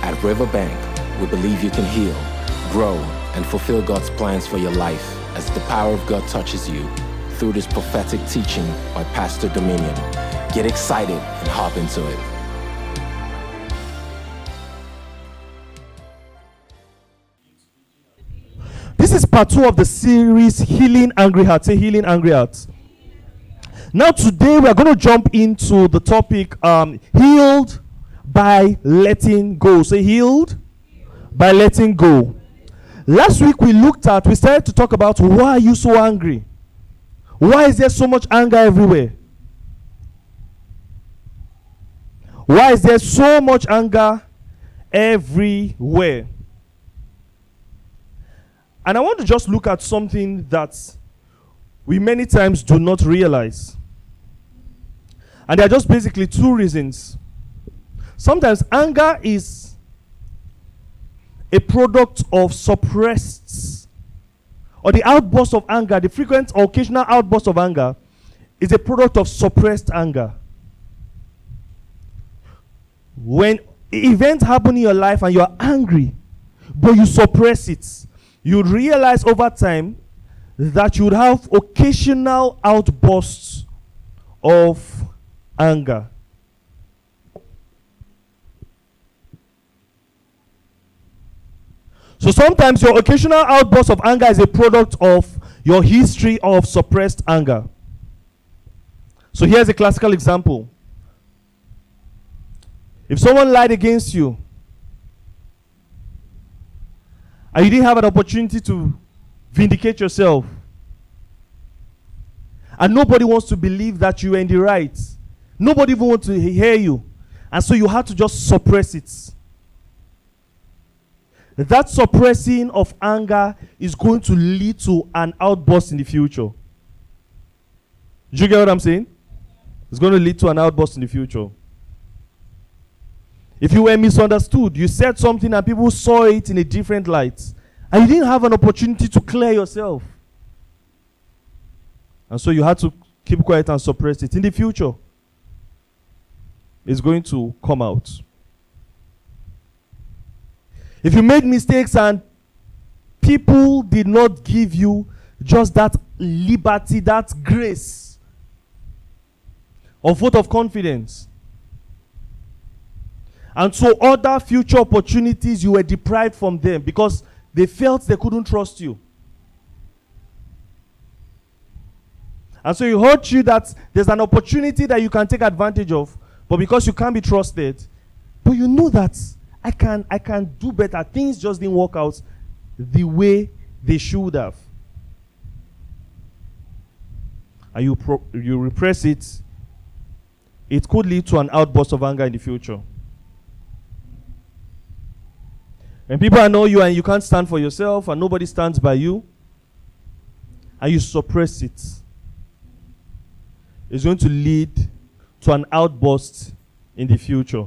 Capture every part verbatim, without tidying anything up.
At Riverbank, we believe you can heal, grow, and fulfill God's plans for your life as the power of God touches you through this prophetic teaching by Pastor Dominion. Get excited and hop into it. This is part two of the series, Healing Angry Hearts. Say Healing Angry Hearts. Now today we are going to jump into the topic, um, healed by letting go. Say healed by letting go. Last week we looked at, we started to talk about why are you so angry? Why is there so much anger everywhere? Why is there so much anger everywhere? And I want to just look at something that we many times do not realize. And there are just basically two reasons. Sometimes anger is a product of suppressed, or the outburst of anger, the frequent or occasional outburst of anger is a product of suppressed anger. When events happen in your life and you are angry, but you suppress it, you realize over time that you would have occasional outbursts of anger. So sometimes your occasional outburst of anger is a product of your history of suppressed anger. So here's a classical example. If someone lied against you and you didn't have an opportunity to vindicate yourself, and nobody wants to believe that you are in the right, nobody even wants to hear you, and so you have to just suppress it. That suppressing of anger is going to lead to an outburst in the future. Do you get what I'm saying? It's going to lead to an outburst in the future. If you were misunderstood, you said something and people saw it in a different light, and you didn't have an opportunity to clear yourself. And so you had to keep quiet and suppress it. In the future, it's going to come out. If you made mistakes and people did not give you just that liberty, that grace, or vote of confidence, and so other future opportunities you were deprived from them because they felt they couldn't trust you. And so it hurt you that there's an opportunity that you can take advantage of, but because you can't be trusted, but you know that I can I can do better. Things just didn't work out the way they should have. And you pro- you repress it, it could lead to an outburst of anger in the future. When people know you and you can't stand for yourself and nobody stands by you, and you suppress it, it's going to lead to an outburst in the future.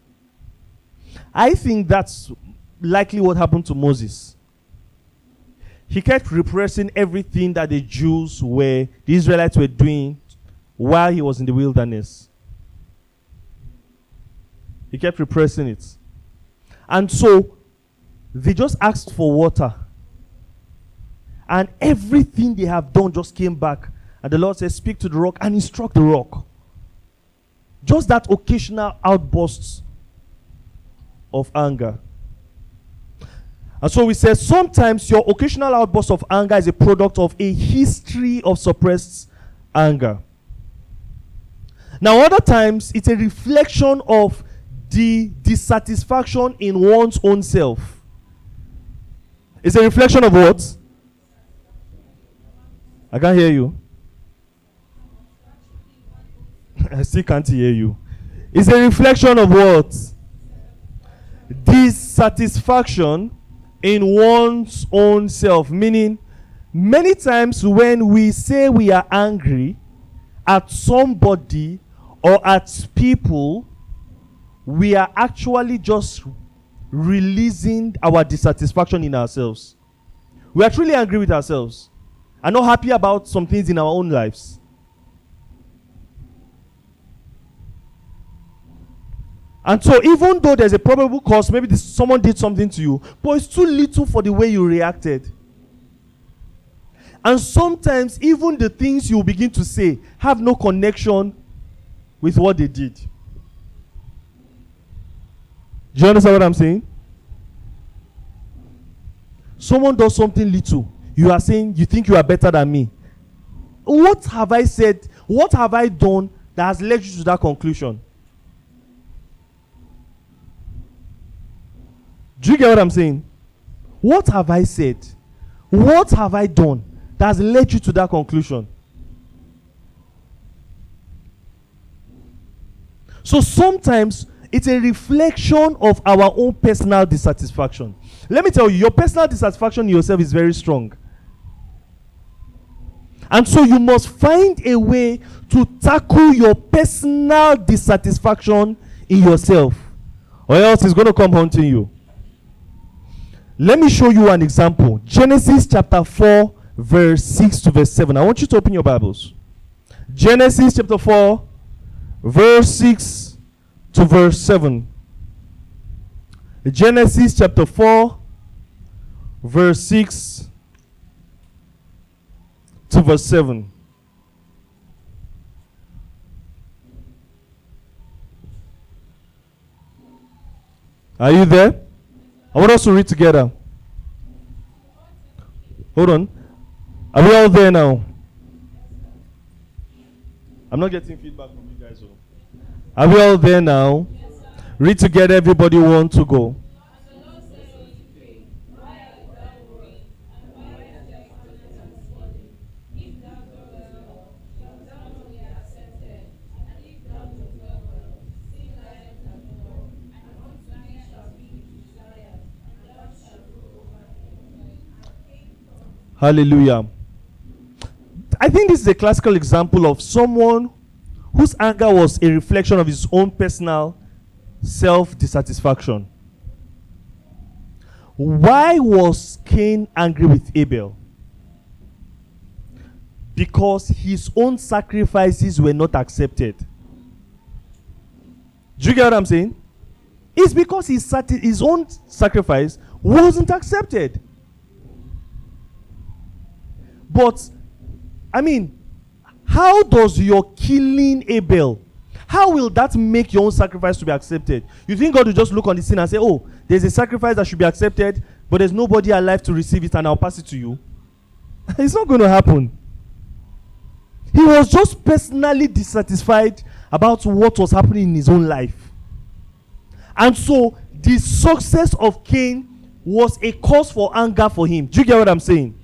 I think that's likely what happened to Moses. He kept repressing everything that the Jews were, the Israelites were doing while he was in the wilderness. He kept repressing it. And so, they just asked for water. And everything they have done just came back. And the Lord said, speak to the rock, and he struck the rock. Just that occasional outbursts of anger. And so we say sometimes your occasional outburst of anger is a product of a history of suppressed anger. Now other times it's a reflection of the dissatisfaction in one's own self. It's a reflection of what? I can't hear you. I still can't hear you. It's a reflection of what? Dissatisfaction in one's own self. Meaning, many times when we say we are angry at somebody or at people, we are actually just releasing our dissatisfaction in ourselves. We are truly angry with ourselves and not happy about some things in our own lives. And so even though there's a probable cause, maybe this, someone did something to you, but it's too little for the way you reacted. And sometimes even the things you begin to say have no connection with what they did. Do you understand what I'm saying? Someone does something little. You are saying you think you are better than me. What have I said? What have I done that has led you to that conclusion? Do you get what I'm saying? What have I said? What have I done that has led you to that conclusion? So sometimes it's a reflection of our own personal dissatisfaction. Let me tell you, your personal dissatisfaction in yourself is very strong. And so you must find a way to tackle your personal dissatisfaction in yourself, or else it's going to come haunting you. Let me show you an example. Genesis chapter four, verse six to verse seven. I want you to open your Bibles. Genesis chapter four, verse six to verse seven. Genesis chapter four, verse six to verse seven. Are you there? I want us to read together. Hold on. Are we all there now? I'm not getting feedback from you guys. Are we all there now? Read together, everybody want to go. Hallelujah. I think this is a classical example of someone whose anger was a reflection of his own personal self-dissatisfaction. Why was Cain angry with Abel? Because his own sacrifices were not accepted. Do you get what I'm saying? It's because his, sati- his own sacrifice wasn't accepted. But, I mean, how does your killing Abel, how will that make your own sacrifice to be accepted? You think God will just look on the sin and say, oh, there's a sacrifice that should be accepted, but there's nobody alive to receive it and I'll pass it to you? It's not going to happen. He was just personally dissatisfied about what was happening in his own life. And so, the success of Cain was a cause for anger for him. Do you get what I'm saying?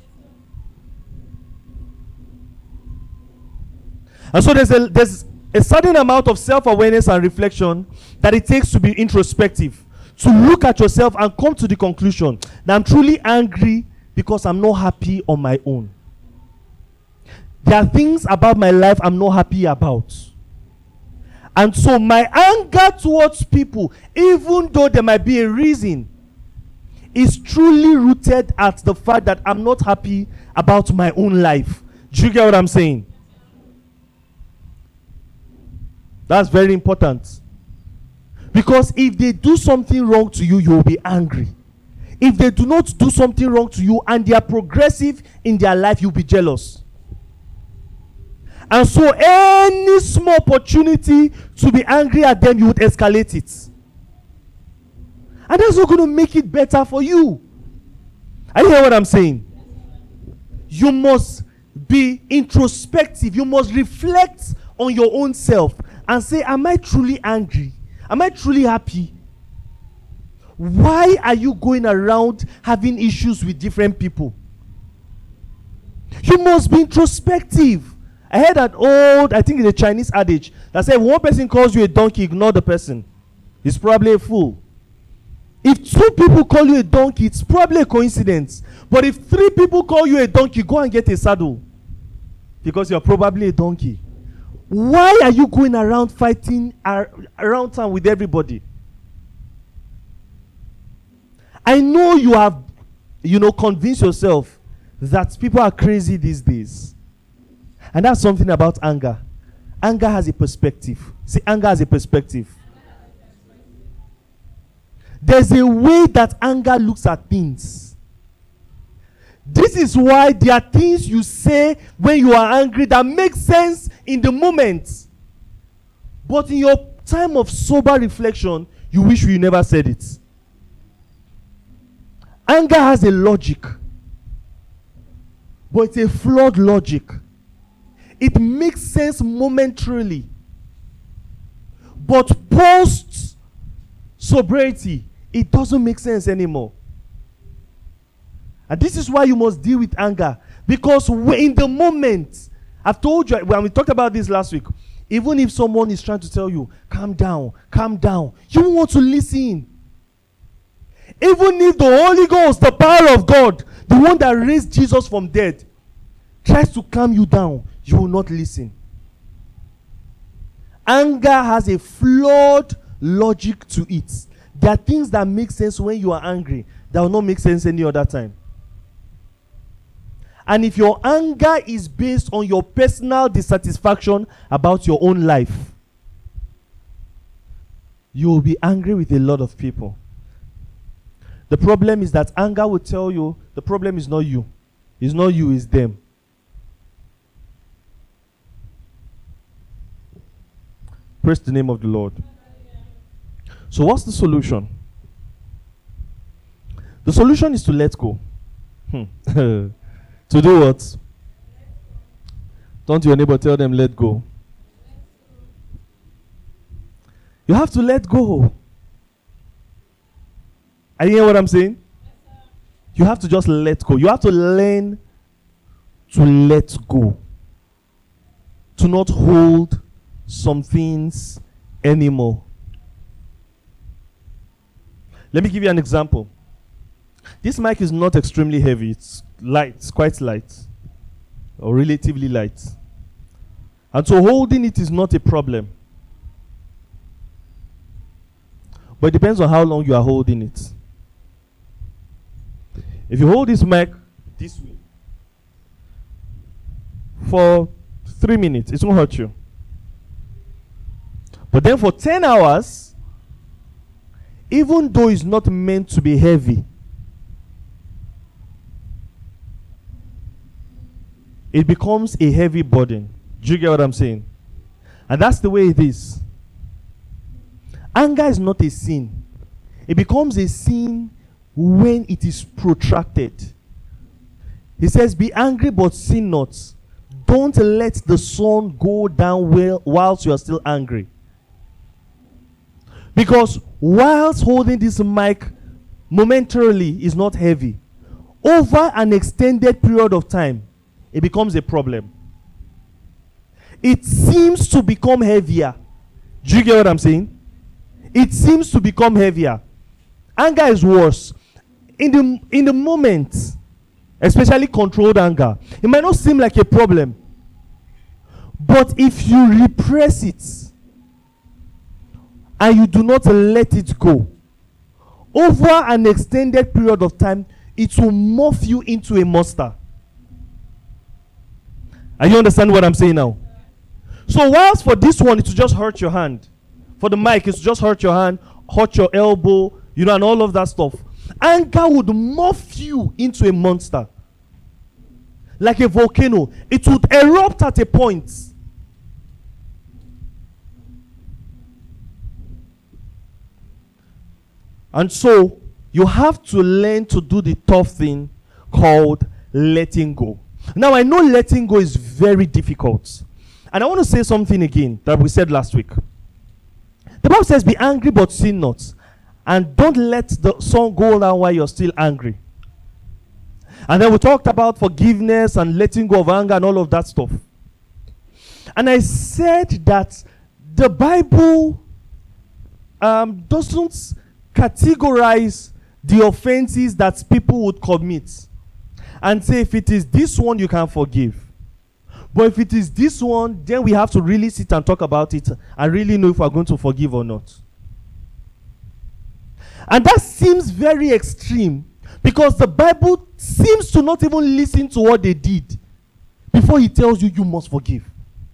And so there's a, there's a certain amount of self-awareness and reflection that it takes to be introspective, to look at yourself and come to the conclusion that I'm truly angry because I'm not happy on my own. There are things about my life I'm not happy about. And so my anger towards people, even though there might be a reason, is truly rooted at the fact that I'm not happy about my own life. Do you get what I'm saying? That's very important. Because if they do something wrong to you, you will be angry. If they do not do something wrong to you and they are progressive in their life, you'll be jealous. And so any small opportunity to be angry at them, you would escalate it. And that's not going to make it better for you. Are you hearing what I'm saying? You must be introspective. You must reflect on your own self and say, am I truly angry? Am I truly happy? Why are you going around having issues with different people? You must be introspective. I heard that old, I think it's a Chinese adage that said, if one person calls you a donkey, ignore the person. He's probably a fool. If two people call you a donkey, it's probably a coincidence. But if three people call you a donkey, go and get a saddle. Because you're probably a donkey. Why are you going around fighting ar- around town with everybody? I know you have, you know, convinced yourself that people are crazy these days. And that's something about anger. Anger has a perspective. See, anger has a perspective. There's a way that anger looks at things. This is why there are things you say when you are angry that make sense in the moment. But in your time of sober reflection, you wish you never said it. Anger has a logic, but it's a flawed logic. It makes sense momentarily, but post sobriety, it doesn't make sense anymore. And this is why you must deal with anger, because in the moment, I've told you when we talked about this last week, even if someone is trying to tell you, calm down, calm down, you won't want to listen. Even if the Holy Ghost, the power of God, the one that raised Jesus from dead, tries to calm you down, you will not listen. Anger has a flawed logic to it. There are things that make sense when you are angry that will not make sense any other time. And if your anger is based on your personal dissatisfaction about your own life, you will be angry with a lot of people. The problem is that anger will tell you the problem is not you. It's not you, it's them. Praise the name of the Lord. So what's the solution? The solution is to let go. Hmm. To do what? Don't your neighbor tell them let go. You have to let go. Are you hearing what I'm saying? You have to just let go. You have to learn to let go. To not hold some things anymore. Let me give you an example. This mic is not extremely heavy. It's light. It's quite light. Or relatively light. And so holding it is not a problem. But it depends on how long you are holding it. If you hold this mic this way for three minutes, it won't hurt you. But then for ten hours, even though it's not meant to be heavy, it becomes a heavy burden. Do you get what I'm saying? And that's the way it is. Anger is not a sin. It becomes a sin when it is protracted. He says, be angry but sin not. Don't let the sun go down well whilst you are still angry. Because whilst holding this mic momentarily is not heavy, over an extended period of time, it becomes a problem. It seems to become heavier. Do you get what I'm saying? It seems to become heavier. Anger is worse. In the, in the moment, especially controlled anger, it might not seem like a problem. But if you repress it and you do not let it go, over an extended period of time, it will morph you into a monster. Are you understand what I'm saying now? So whilst for this one, it will just hurt your hand. For the mic, it will just hurt your hand, hurt your elbow, you know, and all of that stuff. Anger would morph you into a monster. Like a volcano. It would erupt at a point. And so, you have to learn to do the tough thing called letting go. Now, I know letting go is very difficult. And I want to say something again that we said last week. The Bible says, be angry but sin not. And don't let the sun go down while you're still angry. And then we talked about forgiveness and letting go of anger and all of that stuff. And I said that the Bible um, doesn't categorize the offenses that people would commit and say, if it is this one, you can forgive. But if it is this one, then we have to really sit and talk about it and really know if we're going to forgive or not. And that seems very extreme because the Bible seems to not even listen to what they did before he tells you you must forgive.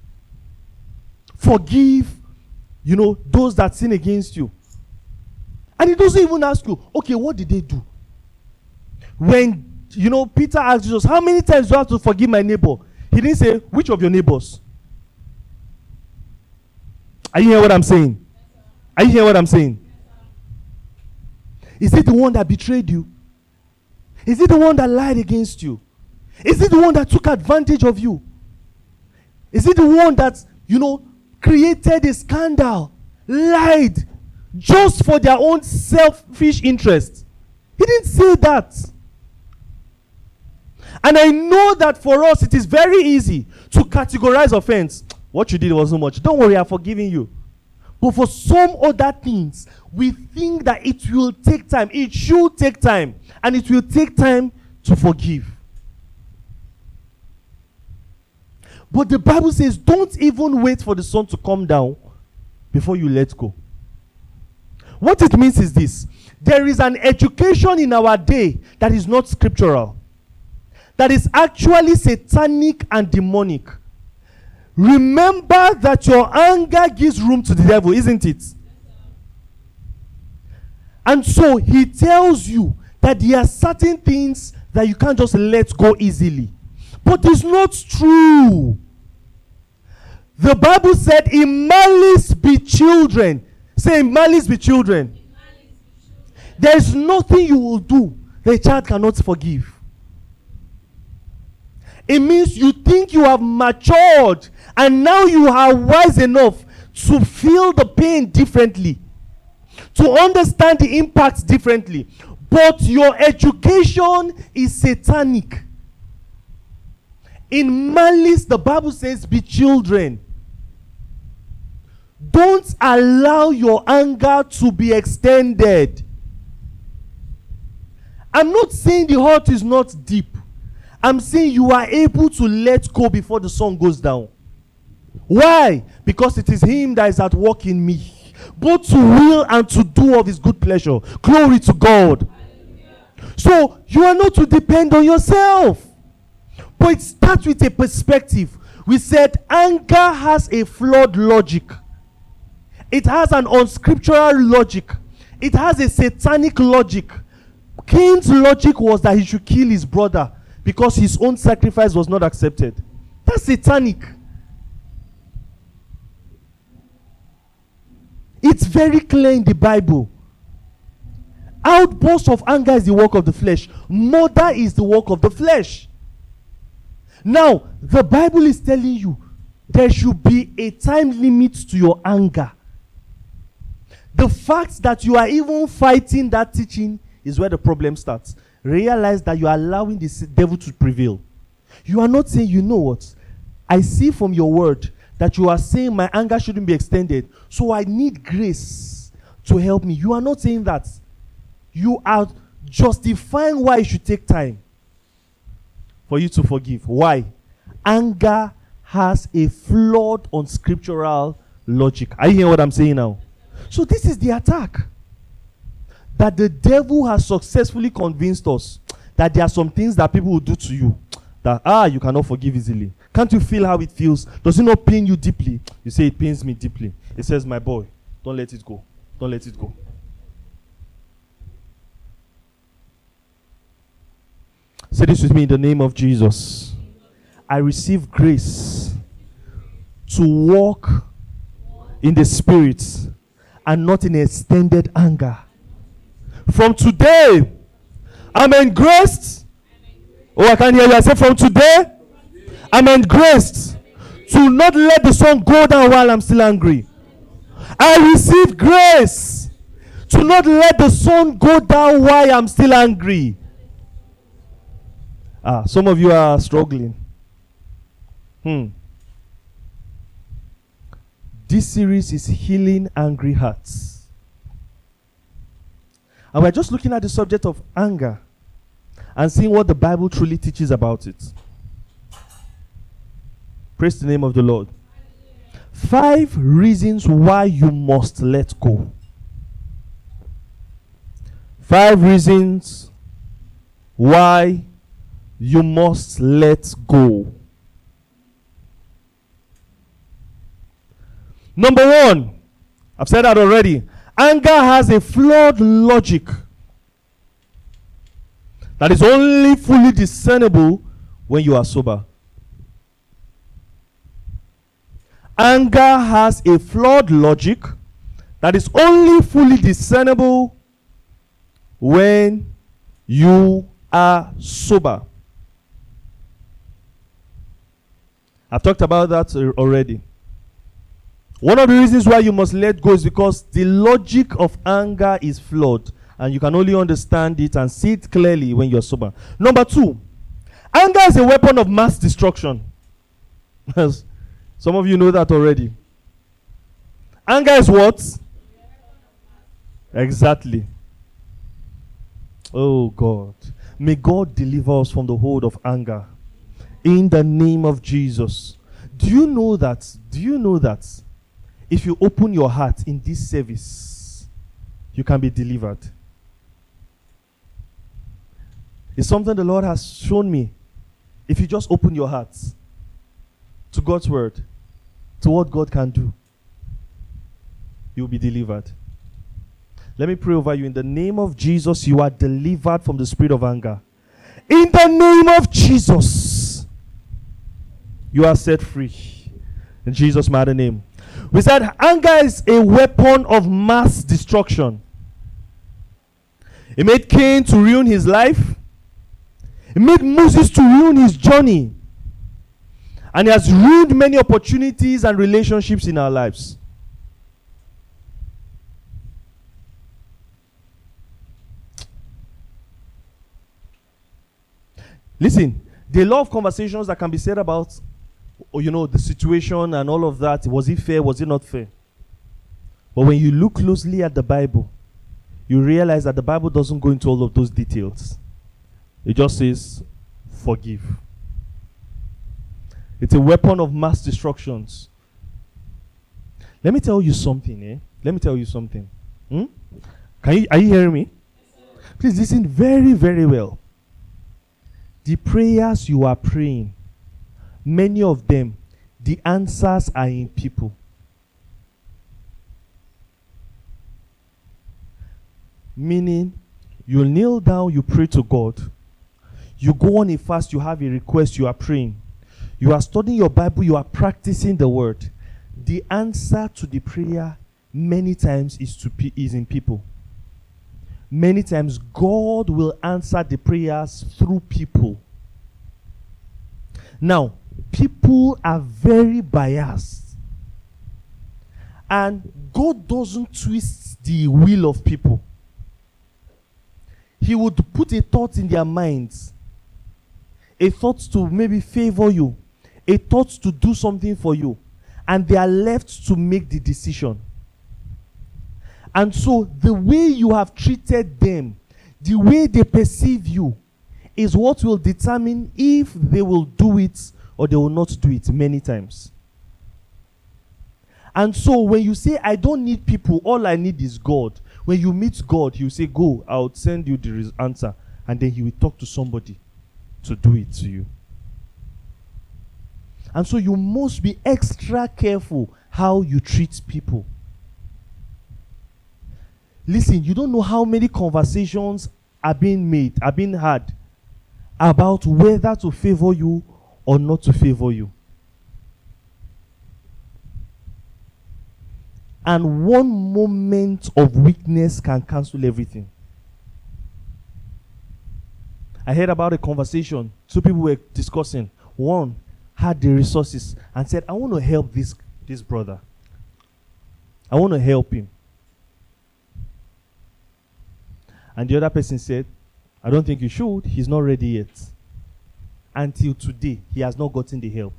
Forgive, you know, those that sin against you. And he doesn't even ask you, okay, what did they do? When, you know, Peter asked Jesus, how many times do I have to forgive my neighbor? He didn't say, which of your neighbors? Are you hearing what I'm saying? Are you hearing what I'm saying? Is it the one that betrayed you? Is it the one that lied against you? Is it the one that took advantage of you? Is it the one that, you know, created a scandal, lied, just for their own selfish interest? He didn't say that. And I know that for us, it is very easy to categorize offense. What you did wasn't much. Don't worry, I'm forgiving you. But for some other things, we think that it will take time. It should take time. And it will take time to forgive. But the Bible says, don't even wait for the sun to come down before you let go. What it means is this. There is an education in our day that is not scriptural, that is actually satanic and demonic. Remember that your anger gives room to the devil, isn't it? And so he tells you that there are certain things that you can't just let go easily. But it's not true. The Bible said, in malice be children. Say, in malice be children. There is nothing you will do the child cannot forgive. It means you think you have matured and now you are wise enough to feel the pain differently, to understand the impacts differently. But your education is satanic. In malice, the Bible says, be children. Don't allow your anger to be extended. I'm not saying the heart is not deep. I'm saying you are able to let go before the sun goes down. Why? Because it is him that is at work in me, both to will and to do of his good pleasure. Glory to God. So you are not to depend on yourself. But it starts with a perspective. We said anger has a flawed logic. It has an unscriptural logic. It has a satanic logic. Cain's logic was that he should kill his brother because his own sacrifice was not accepted. That's satanic. It's very clear in the Bible. Outburst of anger is the work of the flesh. Murder is the work of the flesh. Now, the Bible is telling you there should be a time limit to your anger. The fact that you are even fighting that teaching is where the problem starts. Realize that you are allowing the devil to prevail. You are not saying, you know what? I see from your word that you are saying my anger shouldn't be extended, so I need grace to help me. You are not saying that. You are justifying why it should take time for you to forgive. Why? Anger has a flawed unscriptural logic. Are you hearing what I'm saying now? So this is the attack. That the devil has successfully convinced us that there are some things that people will do to you that, ah, you cannot forgive easily. Can't you feel how it feels? Does it not pain you deeply? You say, it pains me deeply. It says, my boy, don't let it go. Don't let it go. Say this with me in the name of Jesus. I receive grace to walk in the Spirit and not in extended anger. From today, I'm engraced. Oh, I can't hear you. I said, from today, I'm engraced to not let the sun go down while I'm still angry. I receive grace to not let the sun go down while I'm still angry. Ah, some of you are struggling. Hmm. This series is Healing Angry Hearts. And we're just looking at the subject of anger and seeing what the Bible truly teaches about it. Praise the name of the Lord. Five reasons why you must let go. Five reasons why you must let go. Number one, I've said that already. Anger has a flawed logic that is only fully discernible when you are sober. Anger has a flawed logic that is only fully discernible when you are sober. I've talked about that already. One of the reasons why you must let go is because the logic of anger is flawed, and you can only understand it and see it clearly when you're sober. Number two, anger is a weapon of mass destruction. Some of you know that already. Anger is what? Exactly. Oh God. May God deliver us from the hold of anger. In the name of Jesus. Do you know that? Do you know that if you open your heart in this service, you can be delivered? It's something the Lord has shown me. If you just open your heart to God's word, to what God can do, you'll be delivered. Let me pray over you. In the name of Jesus, you are delivered from the spirit of anger. In the name of Jesus, you are set free. In Jesus' mighty name. We said anger is a weapon of mass destruction. It made Cain to ruin his life. It made Moses to ruin his journey. And it has ruined many opportunities and relationships in our lives. Listen, there are a lot of conversations that can be said about, oh, you know, the situation and all of that. Was it fair? Was it not fair? But when you look closely at the Bible, you realize that the Bible doesn't go into all of those details. It just says, forgive. It's a weapon of mass destructions. Let me tell you something, eh? Let me tell you something. Hmm? Can you, are you hearing me? Please listen very, very well. The prayers you are praying, many of them, the answers are in people. Meaning, you kneel down, you pray to God. You go on a fast, you have a request, you are praying. You are studying your Bible, you are practicing the word. The answer to the prayer many times is to pe- is in people. Many times God will answer the prayers through people. Now, people are very biased. And God doesn't twist the will of people. He would put a thought in their minds. A thought to maybe favor you. A thought to do something for you. And they are left to make the decision. And so the way you have treated them, the way they perceive you, is what will determine if they will do it or they will not do it many times. And so when you say, I don't need people, all I need is God. When you meet God, you say, go, I'll send you the res- answer. And then he will talk to somebody to do it to you. And so you must be extra careful how you treat people. Listen, you don't know how many conversations are being made, are being had about whether to favor you or not to favor you. And one moment of weakness can cancel everything. I heard about a conversation. Two people were discussing. One had the resources and said, I want to help this, this brother. I want to help him. And the other person said, I don't think you should. He's not ready yet. Until today, he has not gotten the help.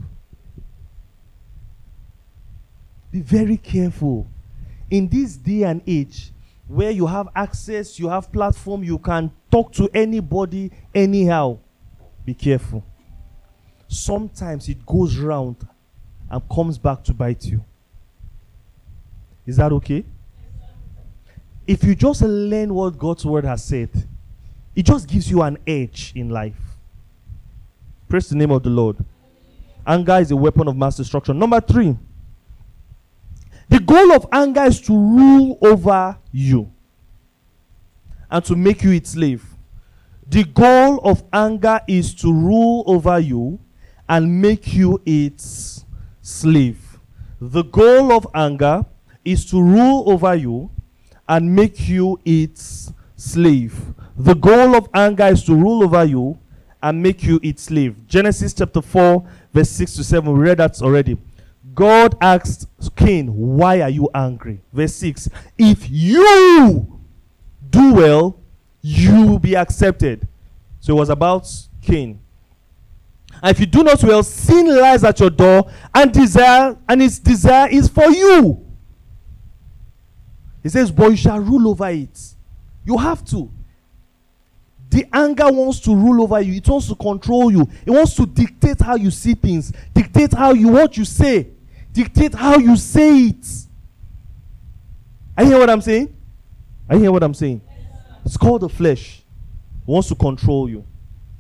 Be very careful. In this day and age, where you have access, you have platform, you can talk to anybody anyhow. Be careful. Sometimes it goes round and comes back to bite you. Is that okay? If you just learn what God's word has said, it just gives you an edge in life. Praise the name of the Lord. Anger is a weapon of mass destruction. Number three, The goal of anger is to rule over you and to make you its slave. The goal of anger is to rule over you and make you its slave. The goal of anger is to rule over you and make you its slave. The goal of anger is to rule over you and make you its slave. Genesis chapter four, verse six to seven. We read that already. God asked Cain, why are you angry? Verse six. If you do well, you will be accepted. So it was about Cain. And if you do not well, sin lies at your door, and desire, and its desire is for you. He says, but you shall rule over it. You have to. The anger wants to rule over you. It wants to control you. It wants to dictate how you see things. Dictate how you what you say. Dictate how you say it. Are you hearing what I'm saying? Are you hearing what I'm saying? It's called the flesh. It wants to control you.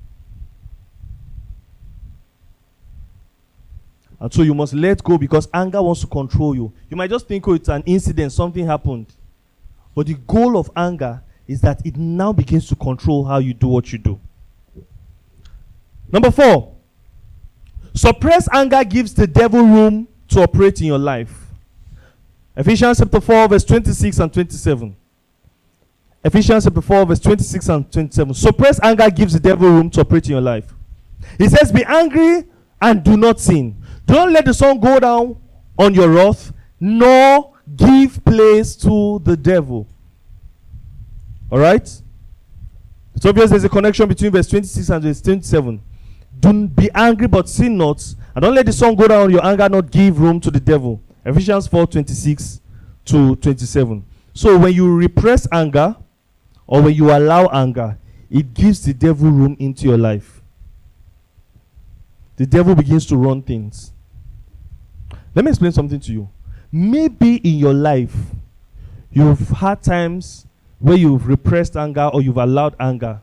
And so you must let go, because anger wants to control you. You might just think, oh, it's an incident, something happened. But the goal of anger is that it now begins to control how you do what you do. Number four, suppressed anger gives the devil room to operate in your life. Ephesians chapter four, verse twenty-six and twenty-seven. Ephesians chapter four, verse twenty-six and twenty-seven. Suppressed anger gives the devil room to operate in your life. He says, be angry and do not sin. Don't let the sun go down on your wrath, nor give place to the devil. All right? It's obvious there's a connection between verse twenty-six and verse twenty-seven. Don't be angry, but sin not. And don't let the sun go down on your anger, not give room to the devil. Ephesians four, twenty-six to twenty-seven. So when you repress anger, or when you allow anger, it gives the devil room into your life. The devil begins to run things. Let me explain something to you. Maybe in your life, you've had times where you've repressed anger or you've allowed anger.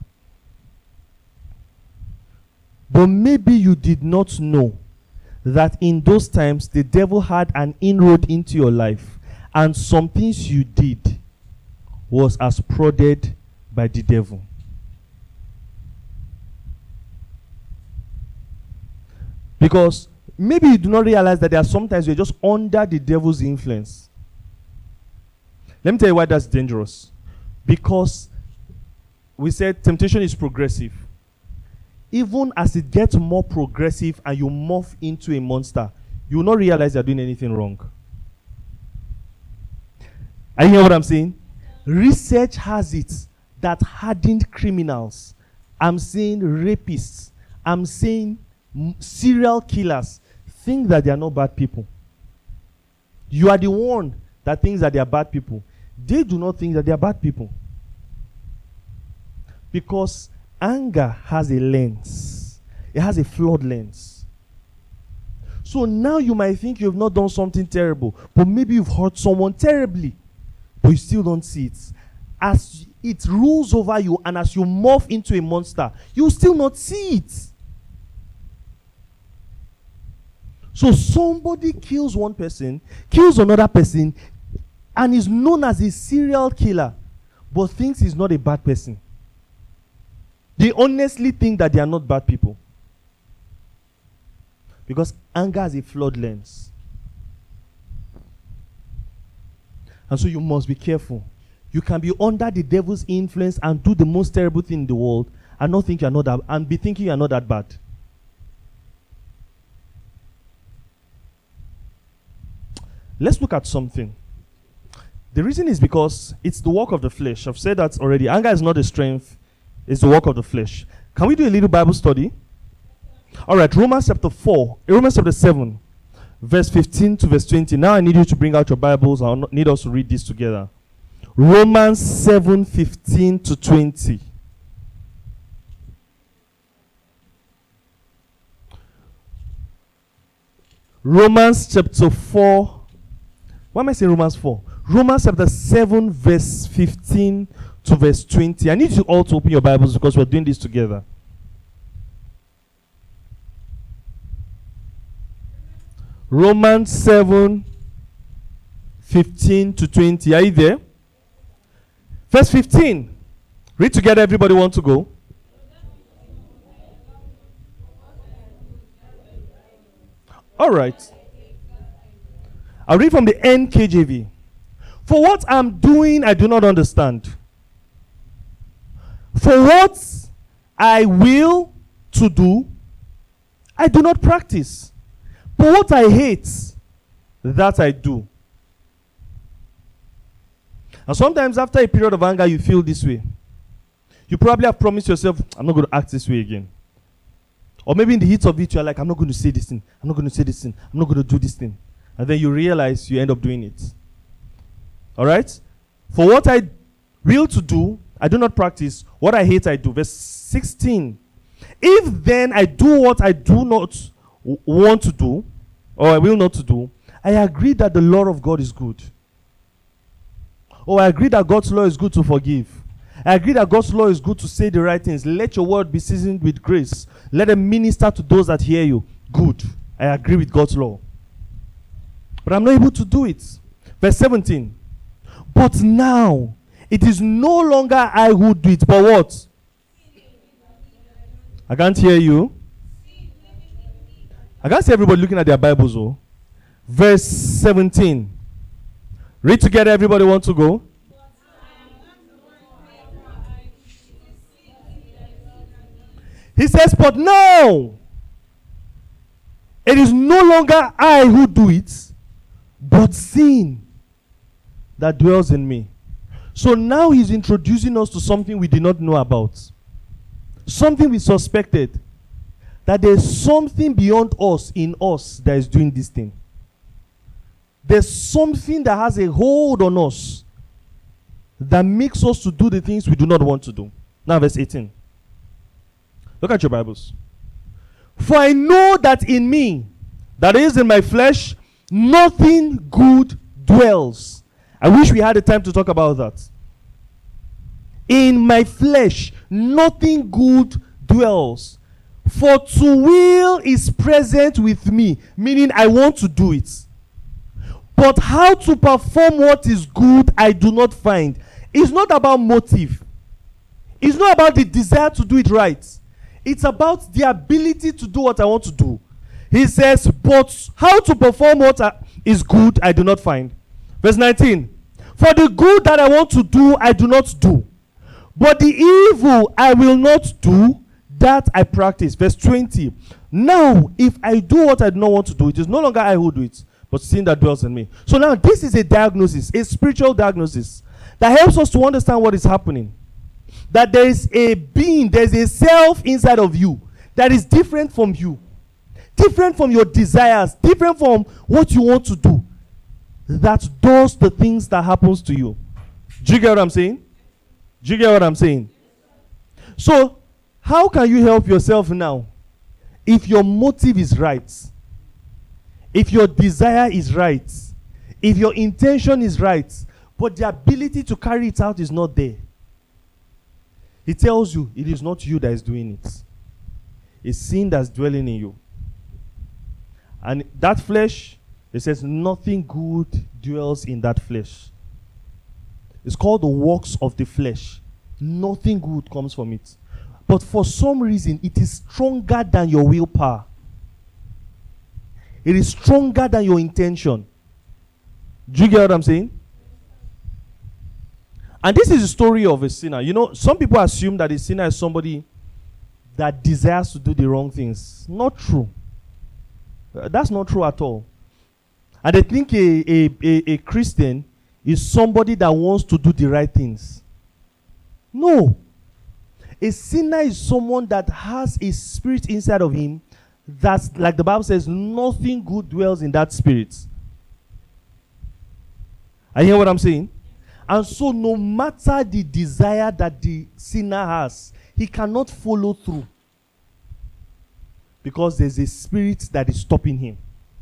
But maybe you did not know that in those times the devil had an inroad into your life, and some things you did was as prodded by the devil. Because maybe you do not realize that there are sometimes you're just under the devil's influence. Let me tell you why that's dangerous. Because we said temptation is progressive. Even as it gets more progressive and you morph into a monster, you will not realize you're doing anything wrong. Are you hearing what I'm saying? Research has it that hardened criminals, I'm saying rapists, I'm saying m- serial killers, think that they are not bad people. You are the one that thinks that they are bad people. They do not think that they are bad people. Because anger has a lens. It has a flawed lens. So now you might think you have not done something terrible, but maybe you've hurt someone terribly, but you still don't see it. As it rules over you and as you morph into a monster, you will still not see it. So somebody kills one person, kills another person, and is known as a serial killer, but thinks he's not a bad person. They honestly think that they are not bad people. Because anger has a flawed lens. And so you must be careful. You can be under the devil's influence and do the most terrible thing in the world and not think you're not that, and be thinking you're not that bad. Let's look at something. The reason is because it's the work of the flesh. I've said that already. Anger is not a strength. It's the work of the flesh. Can we do a little Bible study? All right, Romans chapter four, Romans chapter seven, verse fifteen to verse twenty. Now I need you to bring out your Bibles. I need us to read this together. Romans seven, fifteen to twenty. Romans chapter four. Why am I saying Romans four? Romans chapter seven, verse fifteen to verse twenty. I need you all to open your Bibles because we're doing this together. Romans seven, fifteen to twenty. Are you there? Verse fifteen. Read together, everybody want to go. All right. I'll read from the N K J V. For what I'm doing, I do not understand. For what I will to do, I do not practice. But what I hate, that I do. And sometimes after a period of anger, you feel this way. You probably have promised yourself, I'm not going to act this way again. Or maybe in the heat of it, you're like, I'm not going to say this thing. I'm not going to say this thing. I'm not going to do this thing. And then you realize you end up doing it. All right? For what I will to do, I do not practice. What I hate, I do. Verse sixteen. If then I do what I do not w- want to do, or I will not to do, I agree that the law of God is good. Or I agree that God's law is good to forgive. I agree that God's law is good to say the right things. Let your word be seasoned with grace. Let them minister to those that hear you. Good. I agree with God's law. But I'm not able to do it. Verse seventeen. But now, it is no longer I who do it, but what? I can't hear you. I can't see everybody looking at their Bibles, oh. Verse seventeen. Read together, everybody want to go. He says, but now, it is no longer I who do it, but sin that dwells in me. So now he's introducing us to something we did not know about. Something we suspected. That there's something beyond us, in us, that is doing this thing. There's something that has a hold on us that makes us to do the things we do not want to do. Now verse eighteen. Look at your Bibles. For I know that in me, that is in my flesh, nothing good dwells. I wish we had the time to talk about that. In my flesh, nothing good dwells. For to will is present with me, meaning I want to do it. But how to perform what is good, I do not find. It's not about motive. It's not about the desire to do it right. It's about the ability to do what I want to do. He says, but how to perform what I, is good, I do not find. Verse nineteen. For the good that I want to do, I do not do. But the evil I will not do, that I practice. Verse twenty. Now, if I do what I do not want to do, it is no longer I who do it, but sin that dwells in me. So now, this is a diagnosis, a spiritual diagnosis, that helps us to understand what is happening. That there is a being, there is a self inside of you that is different from you. Different from your desires, different from what you want to do. That does the things that happens to you. Do you get what I'm saying? Do you get what I'm saying? So, how can you help yourself now? If your motive is right, if your desire is right, if your intention is right, but the ability to carry it out is not there. He tells you it is not you that is doing it. It's sin that's dwelling in you. And that flesh, it says nothing good dwells in that flesh. It's called the works of the flesh. Nothing good comes from it. But for some reason, it is stronger than your willpower. It is stronger than your intention. Do you get what I'm saying? And this is the story of a sinner. You know, some people assume that a sinner is somebody that desires to do the wrong things. Not true. Uh, that's not true at all. And they think a, a, a, a Christian is somebody that wants to do the right things. No. A sinner is someone that has a spirit inside of him that's, like the Bible says, nothing good dwells in that spirit. Are you hearing what I'm saying? And so no matter the desire that the sinner has, he cannot follow through. Because there's a spirit that is stopping him.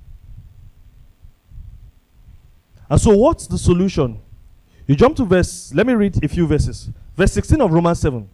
And so what's the solution? You jump to verse, let me read a few verses. Verse sixteen of Romans seven.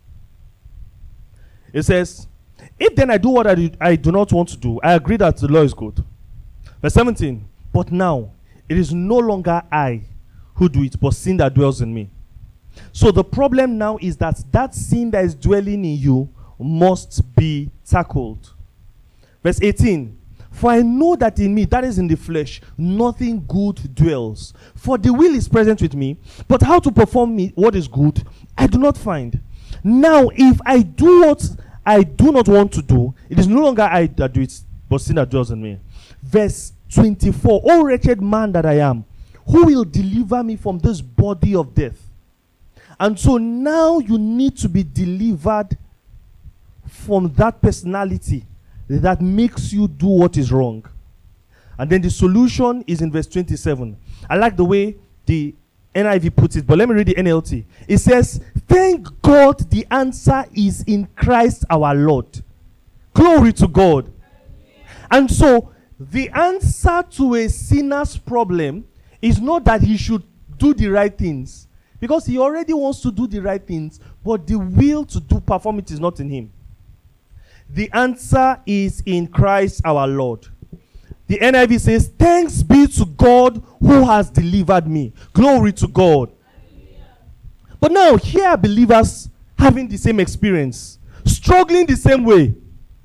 It says, if then I do what I do, I do not want to do, I agree that the law is good. Verse seventeen. But now, it is no longer I who do it, but sin that dwells in me. So the problem now is that that sin that is dwelling in you must be tackled. Verse eighteen. For I know that in me, that is in the flesh, nothing good dwells. For the will is present with me, but how to perform me what is good, I do not find. Now, if I do what I do not want to do, it is no longer I that do it, but sin that dwells in me. Verse twenty-four. O wretched man that I am, who will deliver me from this body of death? And so now you need to be delivered from that personality that makes you do what is wrong. And then the solution is in verse twenty-seven. I like the way the N I V puts it, but let me read the N L T. It says, thank God the answer is in Christ our Lord. Glory to God. And so the answer to a sinner's problem is not that he should do the right things, because he already wants to do the right things, but the will to do perform it is not in him. The answer is in Christ our Lord. The N I V says, thanks be to God who has delivered me. Glory to God. But now, here are believers having the same experience, struggling the same way.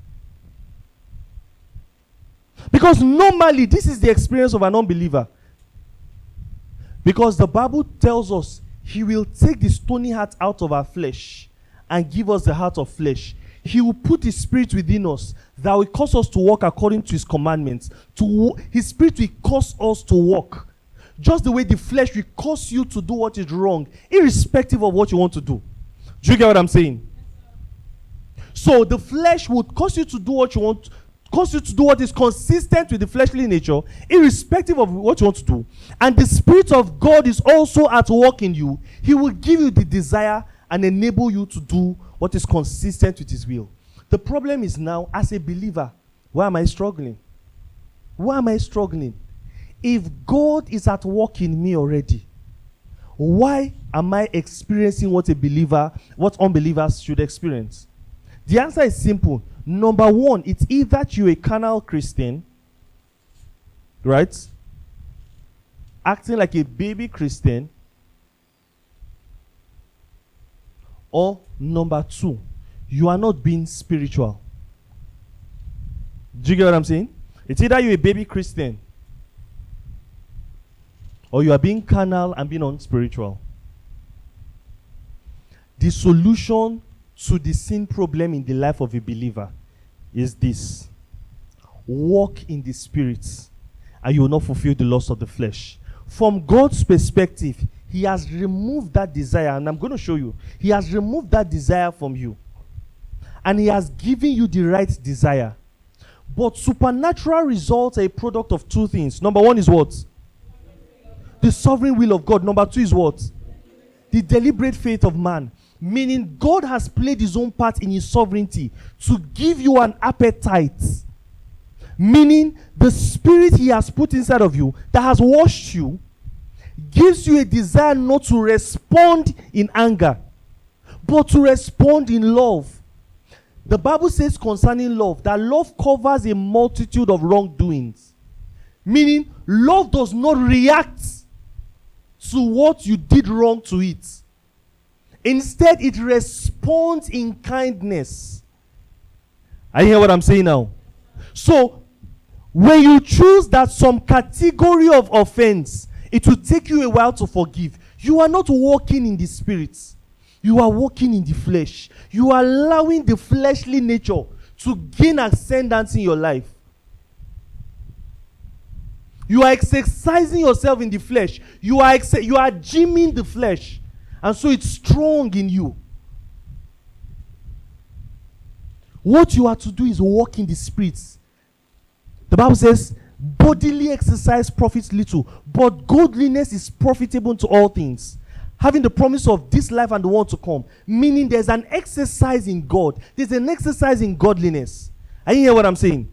Because normally, this is the experience of an unbeliever. Because the Bible tells us he will take the stony heart out of our flesh and give us the heart of flesh. He will put his spirit within us that will cause us to walk according to his commandments. To his spirit will cause us to walk. Just the way the flesh will cause you to do what is wrong, irrespective of what you want to do. Do you get what I'm saying? So the flesh would cause you to do what you want, cause you to do what is consistent with the fleshly nature, irrespective of what you want to do. And the Spirit of God is also at work in you. He will give you the desire and enable you to do what is consistent with his will. The problem is now, as a believer, why am I struggling? Why am I struggling? If God is at work in me already, why am I experiencing what a believer, what unbelievers should experience? The answer is simple. Number one, it's either you're a carnal Christian, right? Acting like a baby Christian, or number two, you are not being spiritual. Do you get what I'm saying? It's either you're a baby Christian, or you are being carnal and being unspiritual. The solution to the sin problem in the life of a believer is this: walk in the Spirit, and you will not fulfill the lust of the flesh. From God's perspective, he has removed that desire, and I'm going to show you. He has removed that desire from you, and he has given you the right desire. But supernatural results are a product of two things. Number one is what? The sovereign will of God. Number two is what? The deliberate faith of man. Meaning God has played his own part in his sovereignty to give you an appetite. Meaning the spirit he has put inside of you that has washed you gives you a desire not to respond in anger, but to respond in love. The Bible says concerning love that love covers a multitude of wrongdoings. Meaning love does not react to what you did wrong to it. Instead, it responds in kindness. Are you hearing what I'm saying now? So, when you choose that some category of offense, it will take you a while to forgive. You are not walking in the Spirit. You are walking in the flesh. You are allowing the fleshly nature to gain ascendance in your life. You are exercising yourself in the flesh. You are ex- you are gymming the flesh. And so it's strong in you. What you are to do is walk in the Spirit. The Bible says, bodily exercise profits little, but godliness is profitable to all things, having the promise of this life and the one to come. Meaning there's an exercise in God. There's an exercise in godliness. Are you hearing what I'm saying?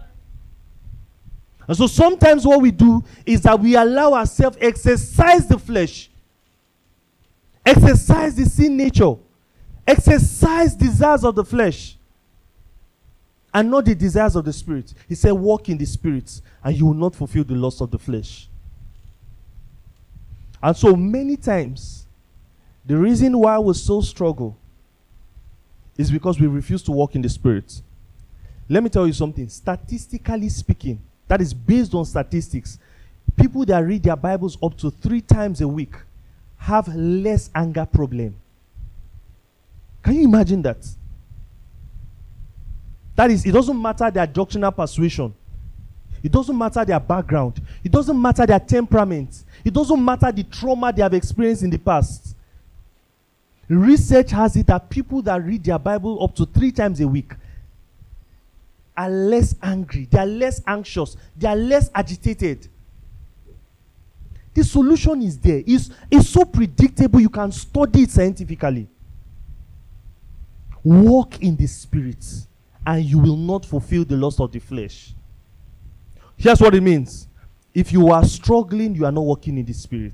And so sometimes what we do is that we allow ourselves exercise the flesh, exercise the sin nature, exercise desires of the flesh, and not the desires of the Spirit. He said, walk in the Spirit, and you will not fulfill the lust of the flesh. And so many times, the reason why we so struggle is because we refuse to walk in the Spirit. Let me tell you something. Statistically speaking, that is based on statistics, people that read their Bibles up to three times a week have less anger problem. Can you imagine that? That is, it doesn't matter their doctrinal persuasion. It doesn't matter their background. It doesn't matter their temperament. It doesn't matter the trauma they have experienced in the past. Research has it that people that read their Bible up to three times a week are less angry. They are less anxious. They are less agitated. The solution is there. It's, it's so predictable, you can study it scientifically. Walk in the Spirit, and you will not fulfill the lust of the flesh. Here's what it means. If you are struggling, you are not walking in the Spirit.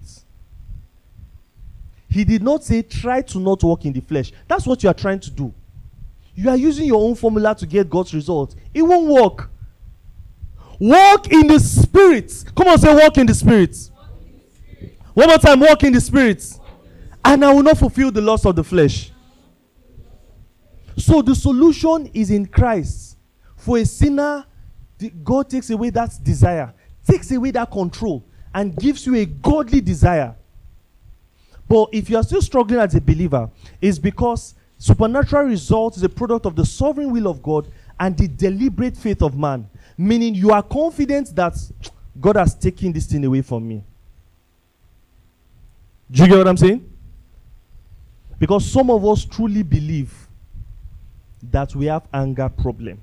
He did not say, try to not walk in the flesh. That's what you are trying to do. You are using your own formula to get God's result. It won't work. Walk in the Spirit. Come on, say walk in the Spirit. One more time, walk in the Spirit. And I will not fulfill the lust of the flesh. So the solution is in Christ. For a sinner, God takes away that desire, takes away that control, and gives you a godly desire. But if you are still struggling as a believer, it's because supernatural results is a product of the sovereign will of God and the deliberate faith of man. Meaning you are confident that God has taken this thing away from me. Do you get what I'm saying? Because some of us truly believe that we have anger problem.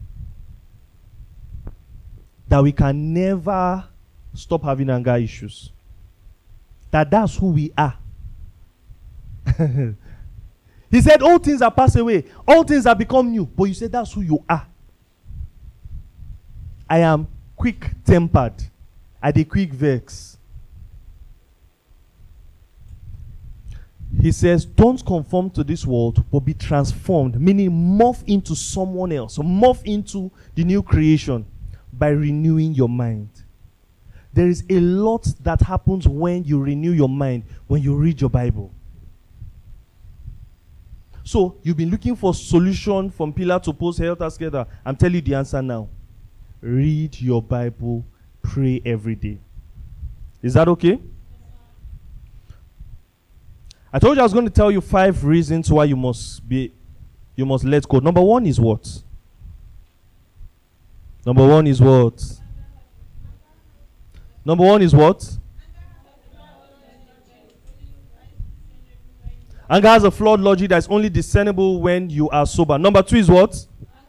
That we can never stop having anger issues. That that's who we are. He said all things are passed away. All things have become new. But you said that's who you are. I am quick-tempered. I dey quick vex. He says, don't conform to this world, but be transformed. Meaning morph into someone else. Morph into the new creation by renewing your mind. There is a lot that happens when you renew your mind, when you read your Bible. So, you've been looking for solution from pillar to post, helter skelter. I'm telling you the answer now. Read your Bible, pray every day. Is that okay? I told you I was going to tell you five reasons why you must be, you must let go. Number one is what? Number one is what? Number one is what? Anger has a flawed logic that is only discernible when you are sober. Number two is what?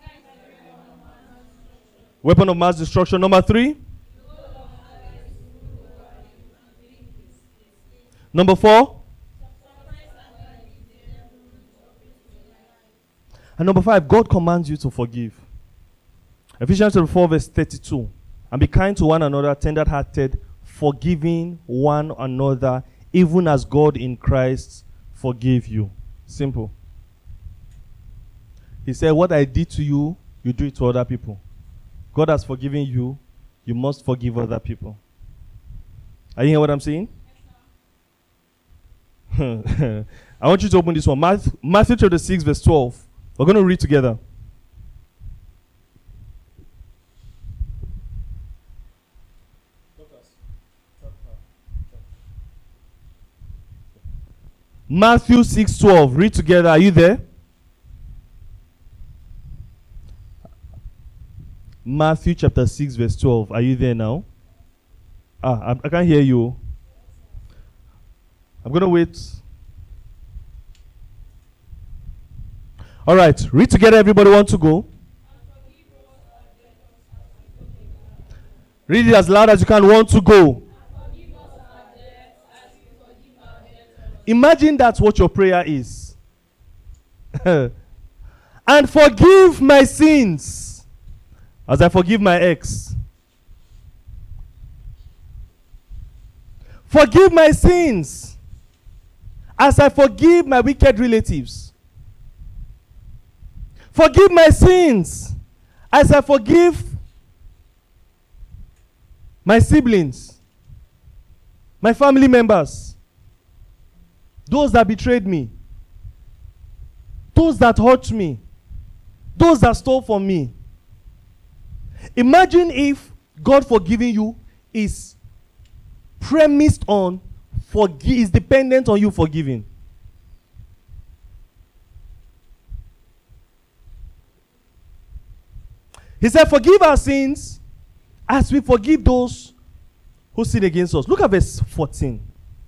Weapon of mass destruction. Number three? Number four? And number five, God commands you to forgive. Ephesians four verse thirty-two. And be kind to one another, tender-hearted, forgiving one another, even as God in Christ forgave you. Simple. He said, what I did to you, you do it to other people. God has forgiven you, you must forgive other people. Are you hearing what I'm saying? I want you to open this one. Matthew, Matthew chapter six verse twelve. We're going to read together. Matthew six twelve. Read together. Are you there? Matthew chapter six verse twelve. Are you there now? Ah, I, I can't hear you. I'm going to wait. All right. Read together. Everybody want to go? Read it as loud as you can. Want to go? Imagine that's what your prayer is. And forgive my sins as I forgive my ex. Forgive my sins as I forgive my wicked relatives. Forgive my sins as I forgive my siblings. my family members, those that betrayed me, those that hurt me, those that stole from me. Imagine if God forgiving you is premised on forgi- is dependent on you forgiving. He said, forgive our sins as we forgive those who sin against us. Look at verse fourteen.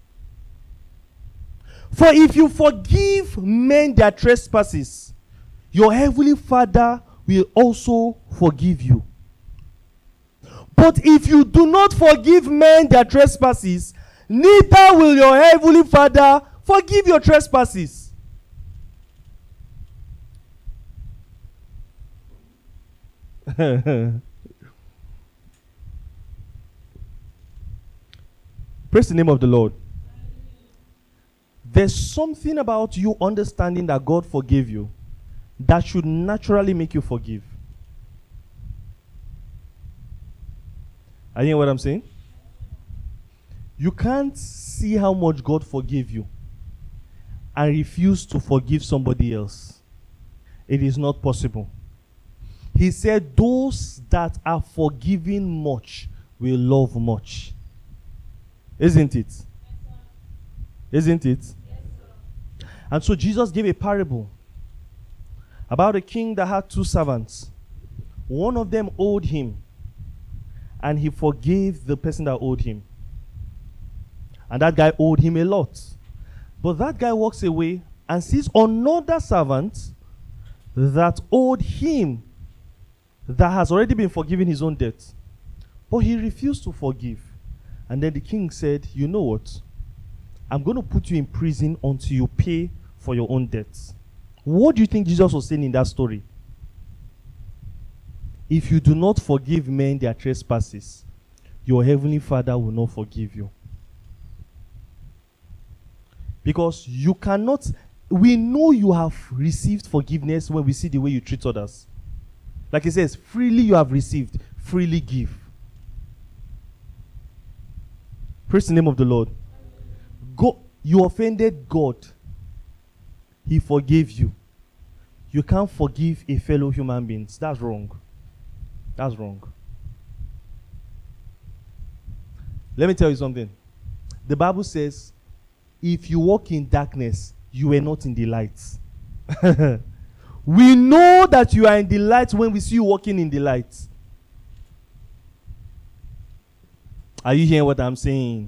For if you forgive men their trespasses, your heavenly Father will also forgive you. But if you do not forgive men their trespasses, neither will your heavenly Father forgive your trespasses. Praise the name of the Lord. There's something about you understanding that God forgave you that should naturally make you forgive. Are you hearing what I'm saying? You can't see how much God forgave you and refuse to forgive somebody else. It is not possible. He said, those that are forgiven much will love much. Isn't it? Yes, Isn't it? Yes, and so Jesus gave a parable about a king that had two servants. One of them owed him, and he forgave the person that owed him. And that guy owed him a lot. But that guy walks away and sees another servant that owed him that has already been forgiven his own debt. But he refused to forgive. And then the king said, you know what? I'm going to put you in prison until you pay for your own debts. What do you think Jesus was saying in that story? If you do not forgive men their trespasses, your heavenly Father will not forgive you. Because you cannot, we know you have received forgiveness when we see the way you treat others. Like he says, freely you have received, freely give. Praise the name of the Lord. Go, you offended God. He forgave you. You can't forgive a fellow human being. That's wrong. That's wrong. Let me tell you something. The Bible says, if you walk in darkness, you are not in the light. We know that you are in the light when we see you walking in the light. Are you hearing what I'm saying?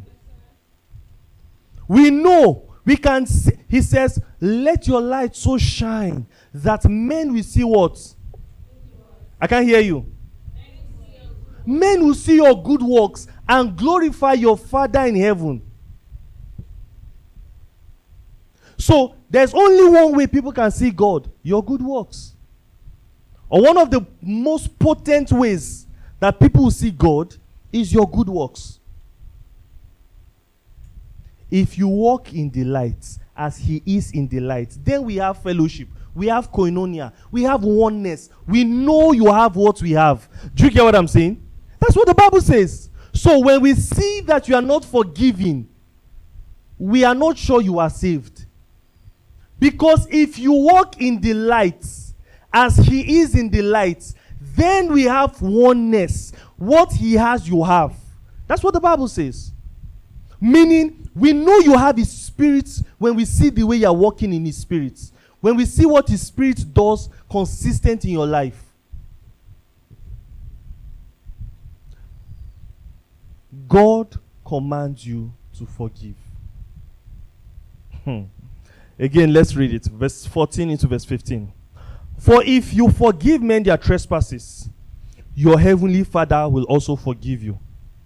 We know. We can see. He says, let your light so shine that men will see what? I can't hear you. Men will see your good works and glorify your Father in heaven. So, there's only one way people can see God, your good works. Or one of the most potent ways that people will see God is your good works. If you walk in the light as he is in the light, then we have fellowship. We have koinonia. We have oneness. We know you have what we have. Do you get what I'm saying? That's what the Bible says. So when we see that you are not forgiving, we are not sure you are saved. Because if you walk in the light as he is in the light, then we have oneness. What he has, you have. That's what the Bible says. Meaning, we know you have his spirit when we see the way you are walking in his spirit. When we see what his spirit does consistent in your life. God commands you to forgive. Hmm. Again, let's read it. Verse fourteen into verse fifteen. For if you forgive men their trespasses, your heavenly Father will also forgive you.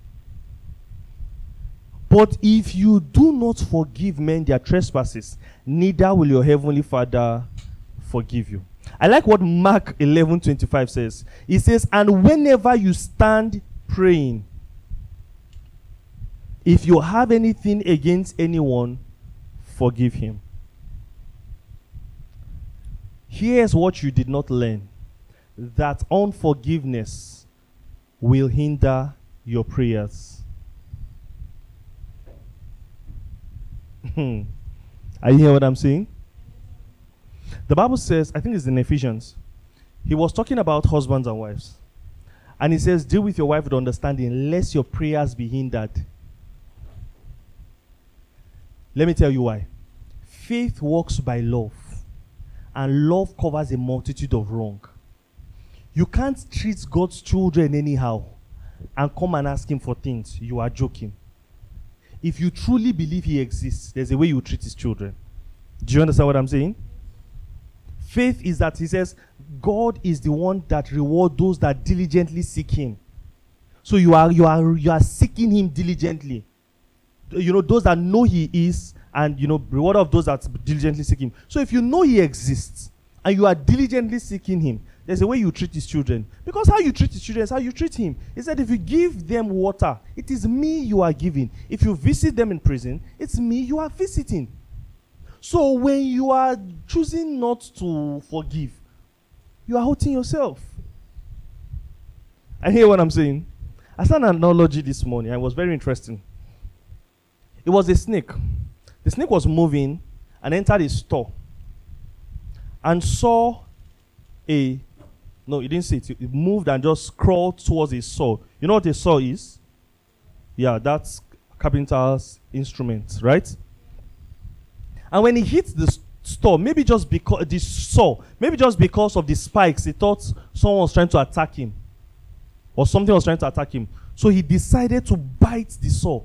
But if you do not forgive men their trespasses, neither will your heavenly Father forgive you. I like what Mark eleven twenty-five says. It says, and whenever you stand praying, if you have anything against anyone, forgive him. Here's what you did not learn. That unforgiveness will hinder your prayers. Are you hearing what I'm saying? The Bible says, I think it's in Ephesians, he was talking about husbands and wives. And he says, deal with your wife with understanding, lest your prayers be hindered. Let me tell you why. Faith works by love, and love covers a multitude of wrong. You can't treat God's children anyhow and come and ask him for things. You are joking. If you truly believe he exists, there's a way you treat his children. Do you understand what I'm saying? Faith is that he says, God is the one that rewards those that diligently seek him. So you are you are you are seeking him diligently. You know, those that know he is, and you know, reward of those that diligently seek him. So if you know he exists and you are diligently seeking him, there's a way you treat his children. Because how you treat his children is how you treat him. He said, if you give them water, it is me you are giving. If you visit them in prison, it's me you are visiting. So when you are choosing not to forgive, you are hurting yourself. I hear what I'm saying. I saw an analogy this morning, and it was very interesting. It was a snake. The snake was moving and entered a store and saw a, no, he didn't see it. It moved and just crawled towards a saw. You know what a saw is? Yeah, that's carpenter's instrument, right? And when he hit the store, maybe just because the saw, maybe just because of the spikes, he thought someone was trying to attack him, or something was trying to attack him. So he decided to bite the saw.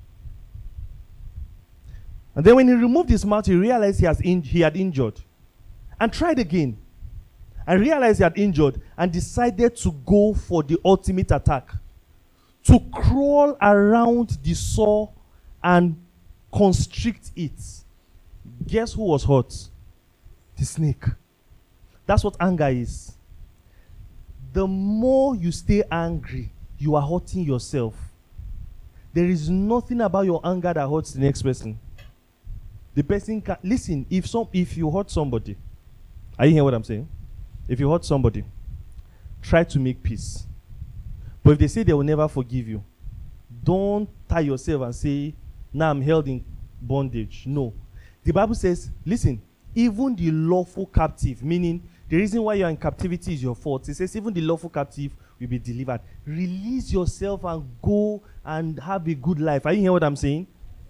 And then when he removed his mouth, he realized he, has in, he had injured. And tried again. And realized he had injured and decided to go for the ultimate attack. To crawl around the saw and constrict it. Guess who was hurt? The snake. That's what anger is. The more you stay angry, you are hurting yourself. There is nothing about your anger that hurts the next person. The person can listen. If some, if you hurt somebody, are you hearing what I'm saying? If you hurt somebody, try to make peace. But if they say they will never forgive you, don't tie yourself and say, now I'm held in bondage. No. The Bible says, listen, even the lawful captive, meaning the reason why you're in captivity is your fault. It says even the lawful captive will be delivered. Release yourself and go and have a good life. Are you hearing what I'm saying?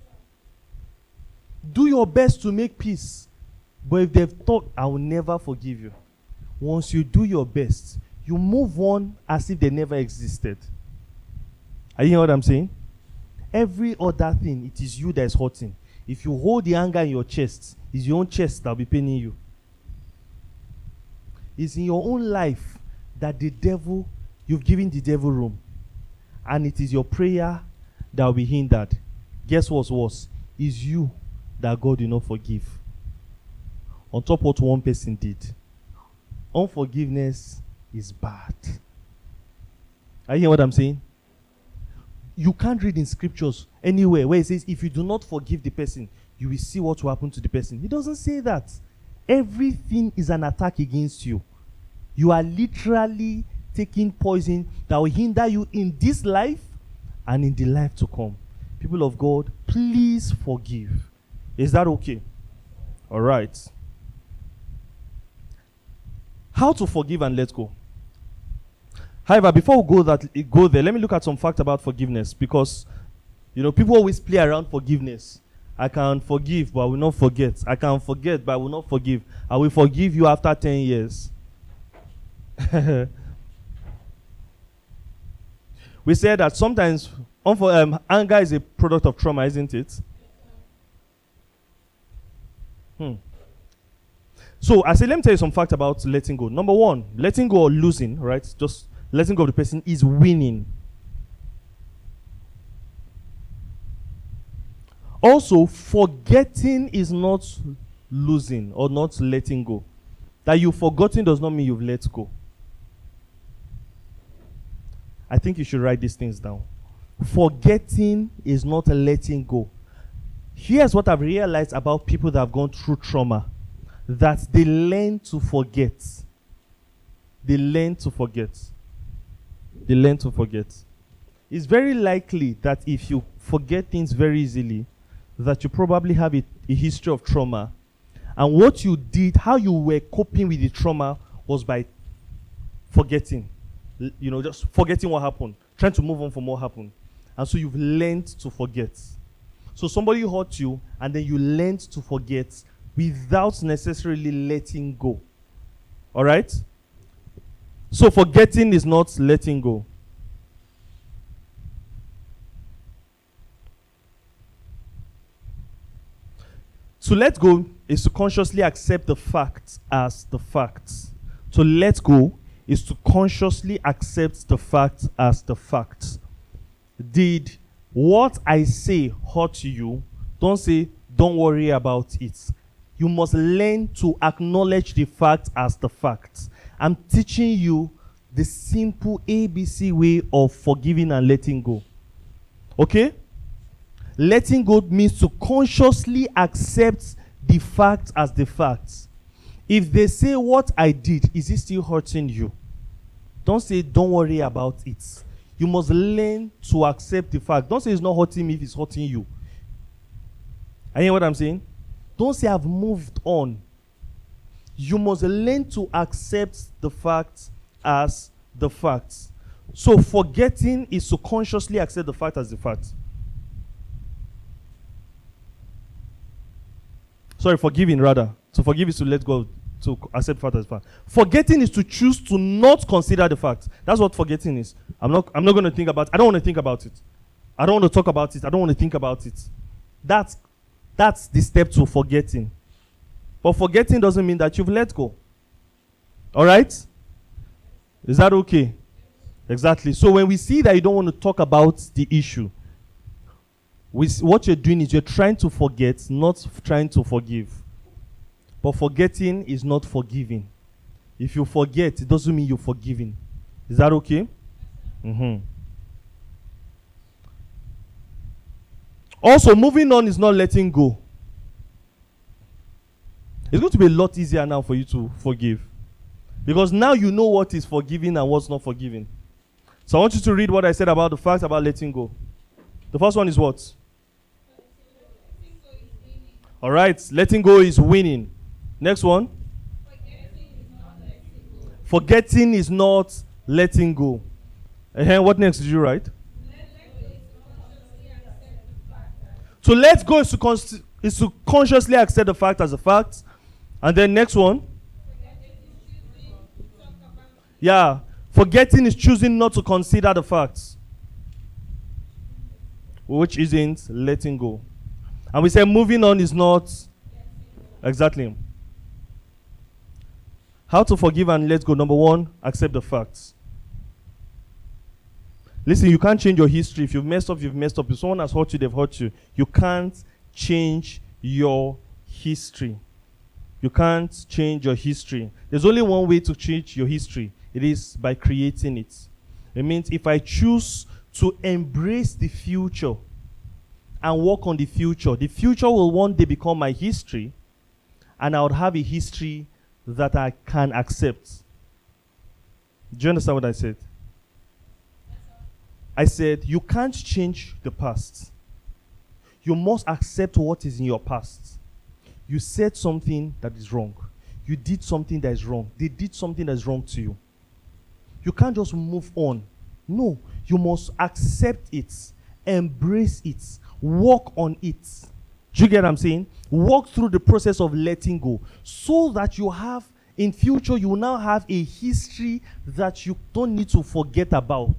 Do your best to make peace. But if they've thought, I will never forgive you, once you do your best, you move on as if they never existed. Are you hearing what I'm saying? Every other thing, it is you that is hurting. If you hold the anger in your chest, it's your own chest that will be paining you. It's in your own life that the devil, you've given the devil room. And it is your prayer that will be hindered. Guess what's worse? It's you that God will not forgive. On top of what one person did. Unforgiveness is bad. Are you hearing what I'm saying? You can't read in scriptures anywhere where it says if you do not forgive the person, you will see what will happen to the person. It doesn't say that. Everything is an attack against you. You are literally taking poison that will hinder you in this life and in the life to come. People of God, please forgive. Is that okay? All right. How to forgive and let go. However, before we go that go there, let me look at some facts about forgiveness, because you know people always play around forgiveness. I can forgive, but I will not forget. I can forget, but I will not forgive. I will forgive you after ten years. We said that sometimes um, anger is a product of trauma, isn't it? Hmm. So I said, let me tell you some facts about letting go. Number one, letting go or losing, right? Just letting go of the person is winning. Also, forgetting is not losing or not letting go. That you've forgotten does not mean you've let go. I think you should write these things down. Forgetting is not letting go. Here's what I've realized about people that have gone through trauma. That they learn to forget. They learn to forget. They learn to forget. It's very likely that if you forget things very easily, that you probably have a, a history of trauma. And what you did, how you were coping with the trauma was by forgetting. L- You know, just forgetting what happened, trying to move on from what happened. And so you've learned to forget. So somebody hurt you, and then you learned to forget without necessarily letting go. All right? So forgetting is not letting go. To let go is to consciously accept the facts as the facts. To let go is to consciously accept the facts as the facts. Did what I say hurt you? Don't say, don't worry about it. You must learn to acknowledge the fact as the facts. I'm teaching you the simple A B C way of forgiving and letting go. Okay? Letting go means to consciously accept the fact as the facts. If they say what I did, is it still hurting you? Don't say don't worry about it. You must learn to accept the fact. Don't say it's not hurting me if it's hurting you. Are you hearing what I'm saying? Don't say I've moved on. You must learn to accept the fact as the facts. So forgetting is to consciously accept the fact as the fact. Sorry, forgiving rather. To forgive is to let go, to accept fact as fact. Forgetting is to choose to not consider the fact. That's what forgetting is. I'm not I'm not going to think about I don't want to think about it. I don't want to talk about it. I don't want to think about it. That's that's the step to forgetting. But forgetting doesn't mean that you've let go. All right? Is that okay? Exactly. So when we see that you don't want to talk about the issue, we, what you're doing is you're trying to forget, not f- trying to forgive. But forgetting is not forgiving. If you forget, it doesn't mean you're forgiving. Is that okay? Mm-hmm. Also, moving on is not letting go. It's going to be a lot easier now for you to forgive. Because now you know what is forgiving and what's not forgiving. So I want you to read what I said about the fact about letting go. The first one is what? All right, letting go is winning. Next one. Forgetting is not letting go. Uh-huh. What next did you write? To let go is to, cons- is to consciously accept the fact as a fact. And then next one. Yeah. Forgetting is choosing not to consider the facts, which isn't letting go. And we say moving on is not. Exactly. How to forgive and let go. Number one, accept the facts. Listen, you can't change your history. If you've messed up, you've messed up. If someone has hurt you, they've hurt you. You can't change your history. You can't change your history. There's only one way to change your history. It is by creating it. It means if I choose to embrace the future and work on the future, the future will one day become my history, and I would have a history that I can accept. Do you understand what I said? I said, you can't change the past. You must accept what is in your past. You said something that is wrong. You did something that is wrong. They did something that is wrong to you. You can't just move on. No, you must accept it, embrace it, work on it. Do you get what I'm saying? Walk through the process of letting go so that you have, in future, you will now have a history that you don't need to forget about.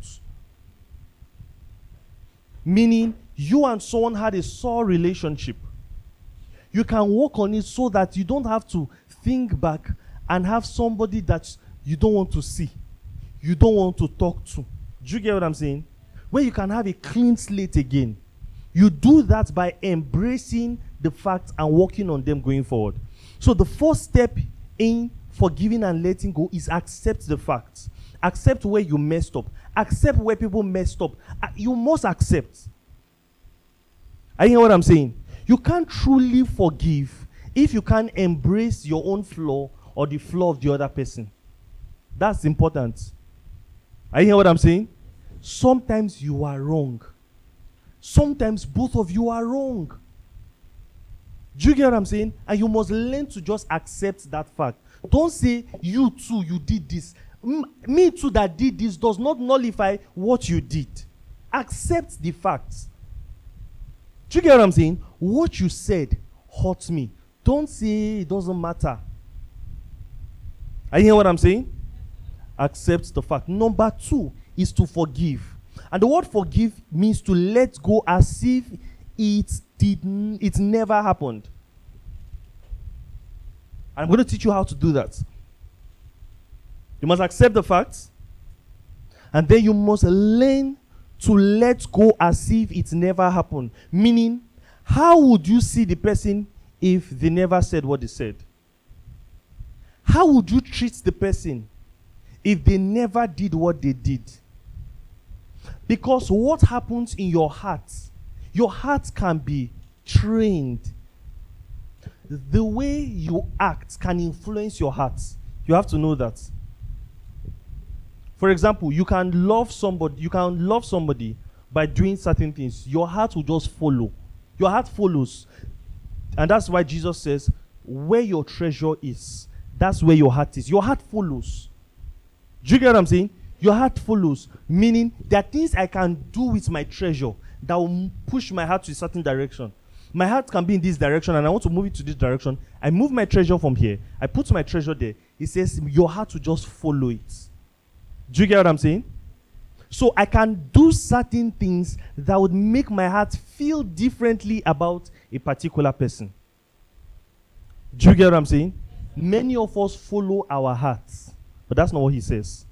Meaning, you and someone had a sore relationship. You can work on it so that you don't have to think back and have somebody that you don't want to see, you don't want to talk to. Do you get what I'm saying? Where you can have a clean slate again. You do that by embracing the facts and working on them going forward. So the first step in forgiving and letting go is accept the facts. Accept where you messed up. Accept where people messed up. Uh, you must accept. Are you hearing what I'm saying? You can't truly forgive if you can't embrace your own flaw or the flaw of the other person. That's important. Are you hearing what I'm saying? Sometimes you are wrong. Sometimes both of you are wrong. Do you get what I'm saying? And you must learn to just accept that fact. Don't say, you too, you did this. M- me too that did this does not nullify what you did. Accept the facts. Do you get what I'm saying? What you said hurts me. Don't say it doesn't matter. Are you hearing what I'm saying? Accept the fact. Number two is to forgive. And the word forgive means to let go as if it did n- it never happened. I'm going to teach you how to do that. You must accept the facts, and then you must learn to let go as if it never happened. Meaning, how would you see the person if they never said what they said? How would you treat the person if they never did what they did? Because what happens in your heart, your heart can be trained. The way you act can influence your heart. You have to know that. For example, you can love somebody, you can love somebody by doing certain things. Your heart will just follow. Your heart follows. And that's why Jesus says, where your treasure is, that's where your heart is. Your heart follows. Do you get what I'm saying? Your heart follows. Meaning, there are things I can do with my treasure that will push my heart to a certain direction. My heart can be in this direction and I want to move it to this direction. I move my treasure from here. I put my treasure there. It says your heart will just follow it. Do you get what I'm saying? So I can do certain things that would make my heart feel differently about a particular person. Do you get what I'm saying? Many of us follow our hearts, but that's not what he says.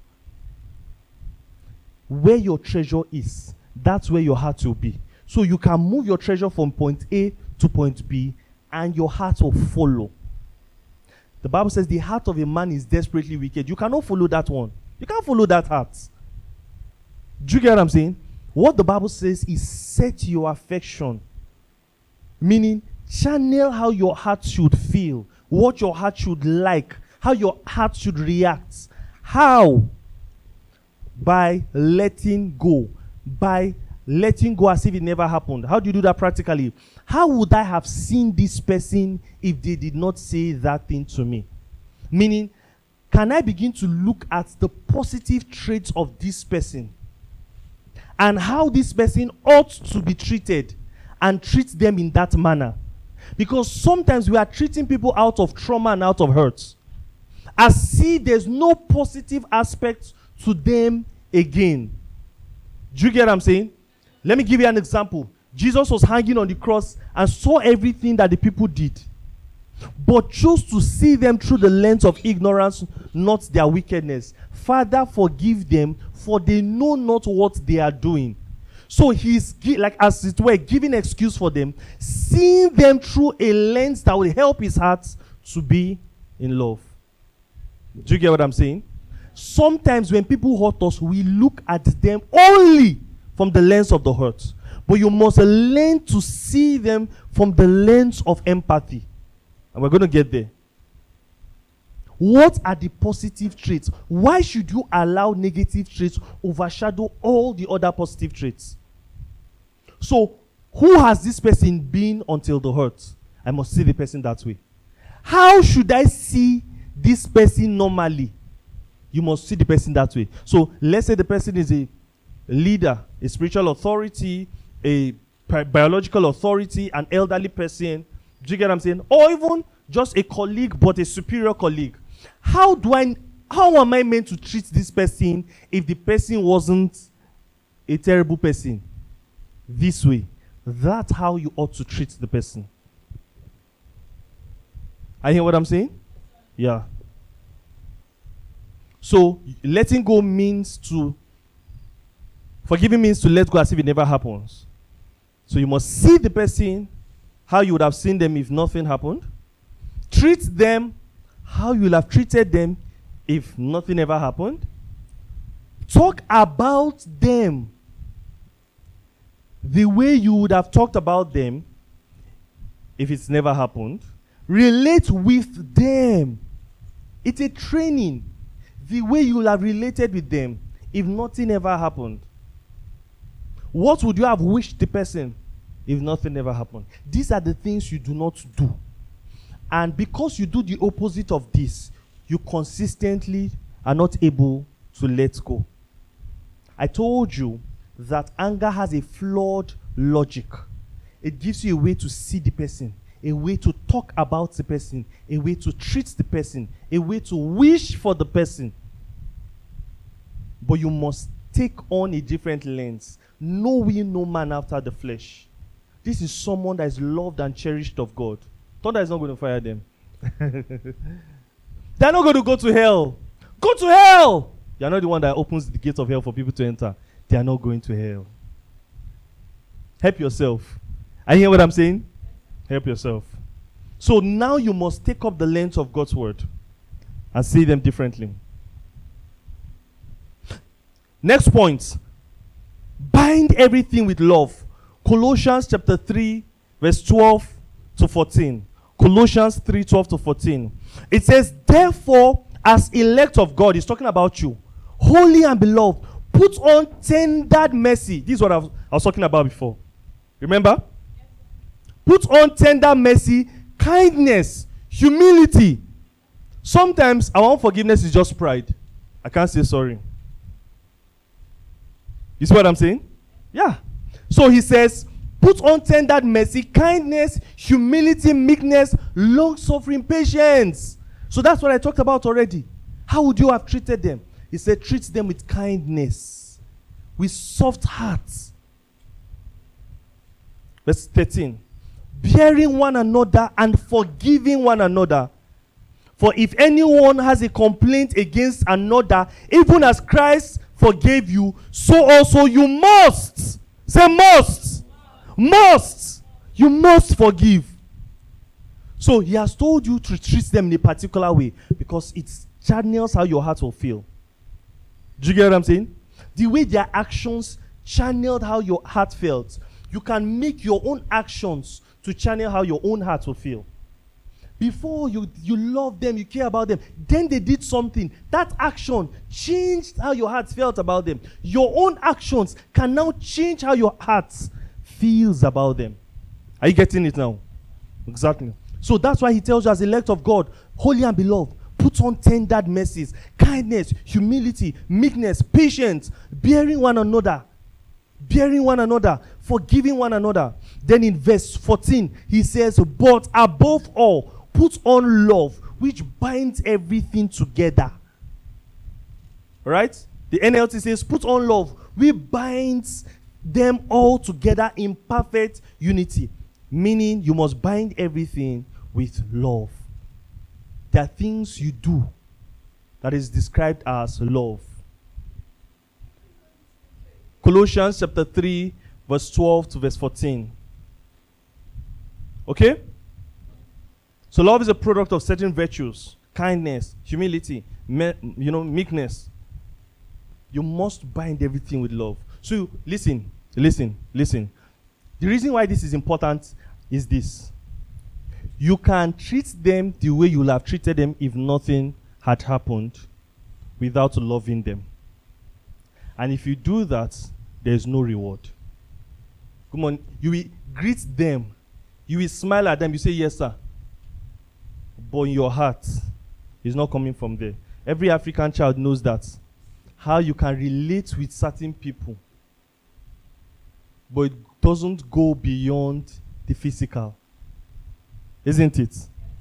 Where your treasure is, that's where your heart will be. So you can move your treasure from point A to point B, and your heart will follow. The Bible says the heart of a man is desperately wicked. You cannot follow that one. You can't follow that heart. Do you get what I'm saying? What the Bible says is set your affection. Meaning, channel how your heart should feel, what your heart should like, how your heart should react. How? By letting go. By letting go as if it never happened. How do you do that practically? How would I have seen this person if they did not say that thing to me? Meaning, can I begin to look at the positive traits of this person and how this person ought to be treated and treat them in that manner? Because sometimes we are treating people out of trauma and out of hurt, as if there's no positive aspect to them again. Do you get what I'm saying? Let me give you an example. Jesus was hanging on the cross and saw everything that the people did, but chose to see them through the lens of ignorance, not their wickedness. Father, forgive them, for they know not what they are doing. So he's, gi- like as it were, giving excuse for them, seeing them through a lens that will help his heart to be in love. Do you get what I'm saying? Sometimes when people hurt us, we look at them only from the lens of the hurt. But you must learn to see them from the lens of empathy. And we're going to get there. What are the positive traits? Why should you allow negative traits overshadow all the other positive traits? So, who has this person been until the hurt? I must see the person that way. How should I see this person normally? You must see the person that way. So, let's say the person is a leader, a spiritual authority, a bi- biological authority, an elderly person. Do you get what I'm saying? Or even just a colleague, but a superior colleague. How do I, how am I meant to treat this person if the person wasn't a terrible person? This way. That's how you ought to treat the person. I hear what I'm saying? Yeah. So, letting go means to, forgiving means to let go as if it never happens. So you must see the person how you would have seen them if nothing happened. Treat them how you would have treated them if nothing ever happened. Talk about them the way you would have talked about them if it's never happened. Relate with them. It's a training. The way you would have related with them if nothing ever happened. What would you have wished the person if nothing ever happened. These are the things you do not do. And because you do the opposite of this, you consistently are not able to let go. I told you that anger has a flawed logic. It gives you a way to see the person, a way to talk about the person, a way to treat the person, a way to wish for the person. But you must take on a different lens. No we no man after the flesh. This is someone that is loved and cherished of God. Thunder is not going to fire them. They're not going to go to hell. Go to hell! You're not the one that opens the gates of hell for people to enter. They are not going to hell. Help yourself. Are you hear what I'm saying? Help yourself. So now you must take up the lens of God's word and see them differently. Next point. Bind everything with love. Colossians chapter three, verse twelve to fourteen. Colossians three, twelve to fourteen. It says, therefore, as elect of God, he's talking about you, holy and beloved, put on tender mercy. This is what I was, I was talking about before. Remember? Put on tender mercy, kindness, humility. Sometimes our unforgiveness is just pride. I can't say sorry. You see what I'm saying? Yeah. So he says, put on tender mercy, kindness, humility, meekness, long-suffering, patience. So that's what I talked about already. How would you have treated them? He said, treat them with kindness, with soft hearts. Verse thirteen. Bearing one another and forgiving one another. For if anyone has a complaint against another, even as Christ forgave you, so also you must. Say must. Must. You must forgive. So he has told you to treat them in a particular way because it channels how your heart will feel. Do you get what I'm saying? The way their actions channeled how your heart felt. You can make your own actions to channel how your own heart will feel. Before you, you love them, you care about them. Then they did something. That action changed how your heart felt about them. Your own actions can now change how your heart feels about them. Are you getting it now? Exactly. So that's why he tells you as elect of God, holy and beloved, put on tender mercies, kindness, humility, meekness, patience, bearing one another, bearing one another, forgiving one another. Then in verse fourteen, he says, but above all, put on love, which binds everything together. Right? The N L T says, put on love, which binds them all together in perfect unity. Meaning, you must bind everything with love. There are things you do that is described as love. Colossians chapter three, verse twelve to verse fourteen. Okay? So love is a product of certain virtues. Kindness, humility, me, you know, meekness. You must bind everything with love. So you, listen, listen, listen. The reason why this is important is this. You can treat them the way you would have treated them if nothing had happened without loving them. And if you do that, there's no reward. Come on, you will greet them. You will smile at them. You say, yes, sir. But in your heart, it's not coming from there. Every African child knows that. How you can relate with certain people. But it doesn't go beyond the physical. Isn't it?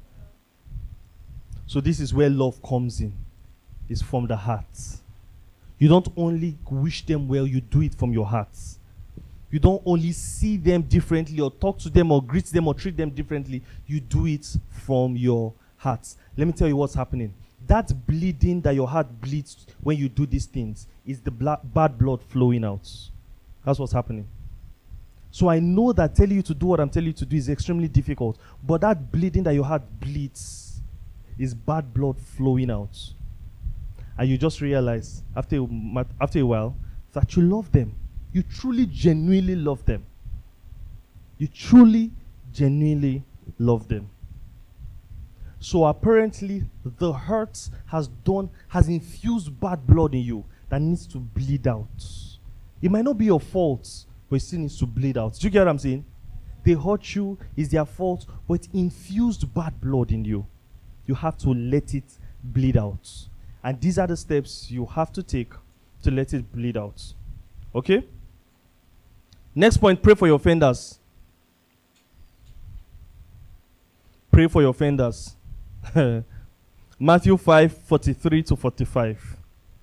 So this is where love comes in. It's from the heart. You don't only wish them well, you do it from your heart. You don't only see them differently or talk to them or greet them or treat them differently. You do it from your heart. Let me tell you what's happening. That bleeding that your heart bleeds when you do these things is the bla- bad blood flowing out. That's what's happening. So I know that telling you to do what I'm telling you to do is extremely difficult. But that bleeding that your heart bleeds is bad blood flowing out. And you just realize after a, after a while that you love them. You truly, genuinely love them. You truly, genuinely love them. So apparently, the hurt has done, has infused bad blood in you that needs to bleed out. It might not be your fault, but it still needs to bleed out. Do you get what I'm saying? they hurt you, it's their fault, but infused bad blood in you. You have to let it bleed out. And these are the steps you have to take to let it bleed out. Okay? Next point, pray for your offenders. Pray for your offenders. Matthew five, forty-three to forty-five.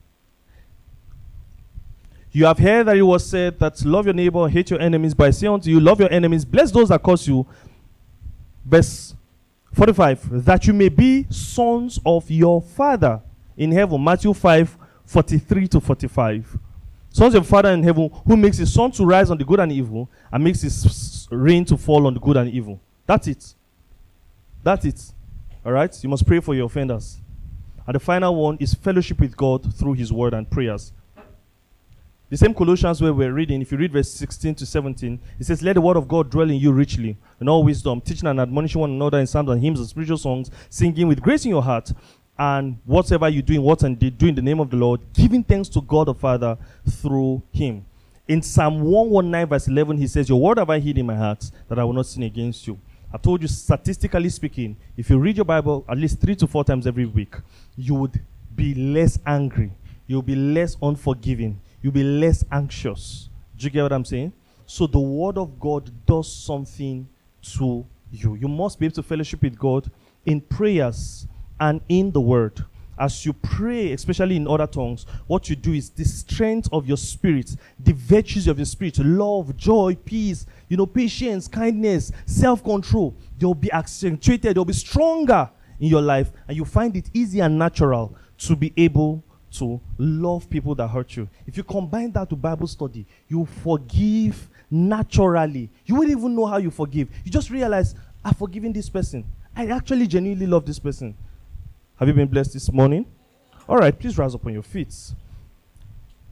You have heard that it was said that love your neighbor, hate your enemies. But I say unto you, love your enemies, bless those that curse you. Verse forty-five, that you may be sons of your Father in heaven. Matthew five, forty-three to forty-five. Sons of your Father in heaven, who makes his sun to rise on the good and evil, and makes his rain to fall on the good and evil. That's it. That's it. All right? You must pray for your offenders. And the final one is fellowship with God through his word and prayers. The same Colossians where we're reading, if you read verse sixteen to seventeen, it says, let the word of God dwell in you richly, in all wisdom, teaching and admonishing one another in psalms and hymns and spiritual songs, singing with grace in your heart, and whatever you do in words and deed, do in the name of the Lord, giving thanks to God the Father through him. In Psalm one nineteen verse eleven, he says, your word have I hid in my heart, that I will not sin against you. I've told you, statistically speaking, if you read your Bible at least three to four times every week, you would be less angry. You'll be less unforgiving. You'll be less anxious. Do you get what I'm saying? So the word of God does something to you. You must be able to fellowship with God in prayers and in the word. As you pray, especially in other tongues, what you do is the strength of your spirit, the virtues of your spirit, love, joy, peace, you know, patience, kindness, self-control, they'll be accentuated, they'll be stronger in your life, and you find it easy and natural to be able to love people that hurt you. If you combine that with Bible study, you forgive naturally. You wouldn't even know how you forgive. You just realize, I've forgiven this person. I actually genuinely love this person. Have you been blessed this morning? All right, please rise up on your feet.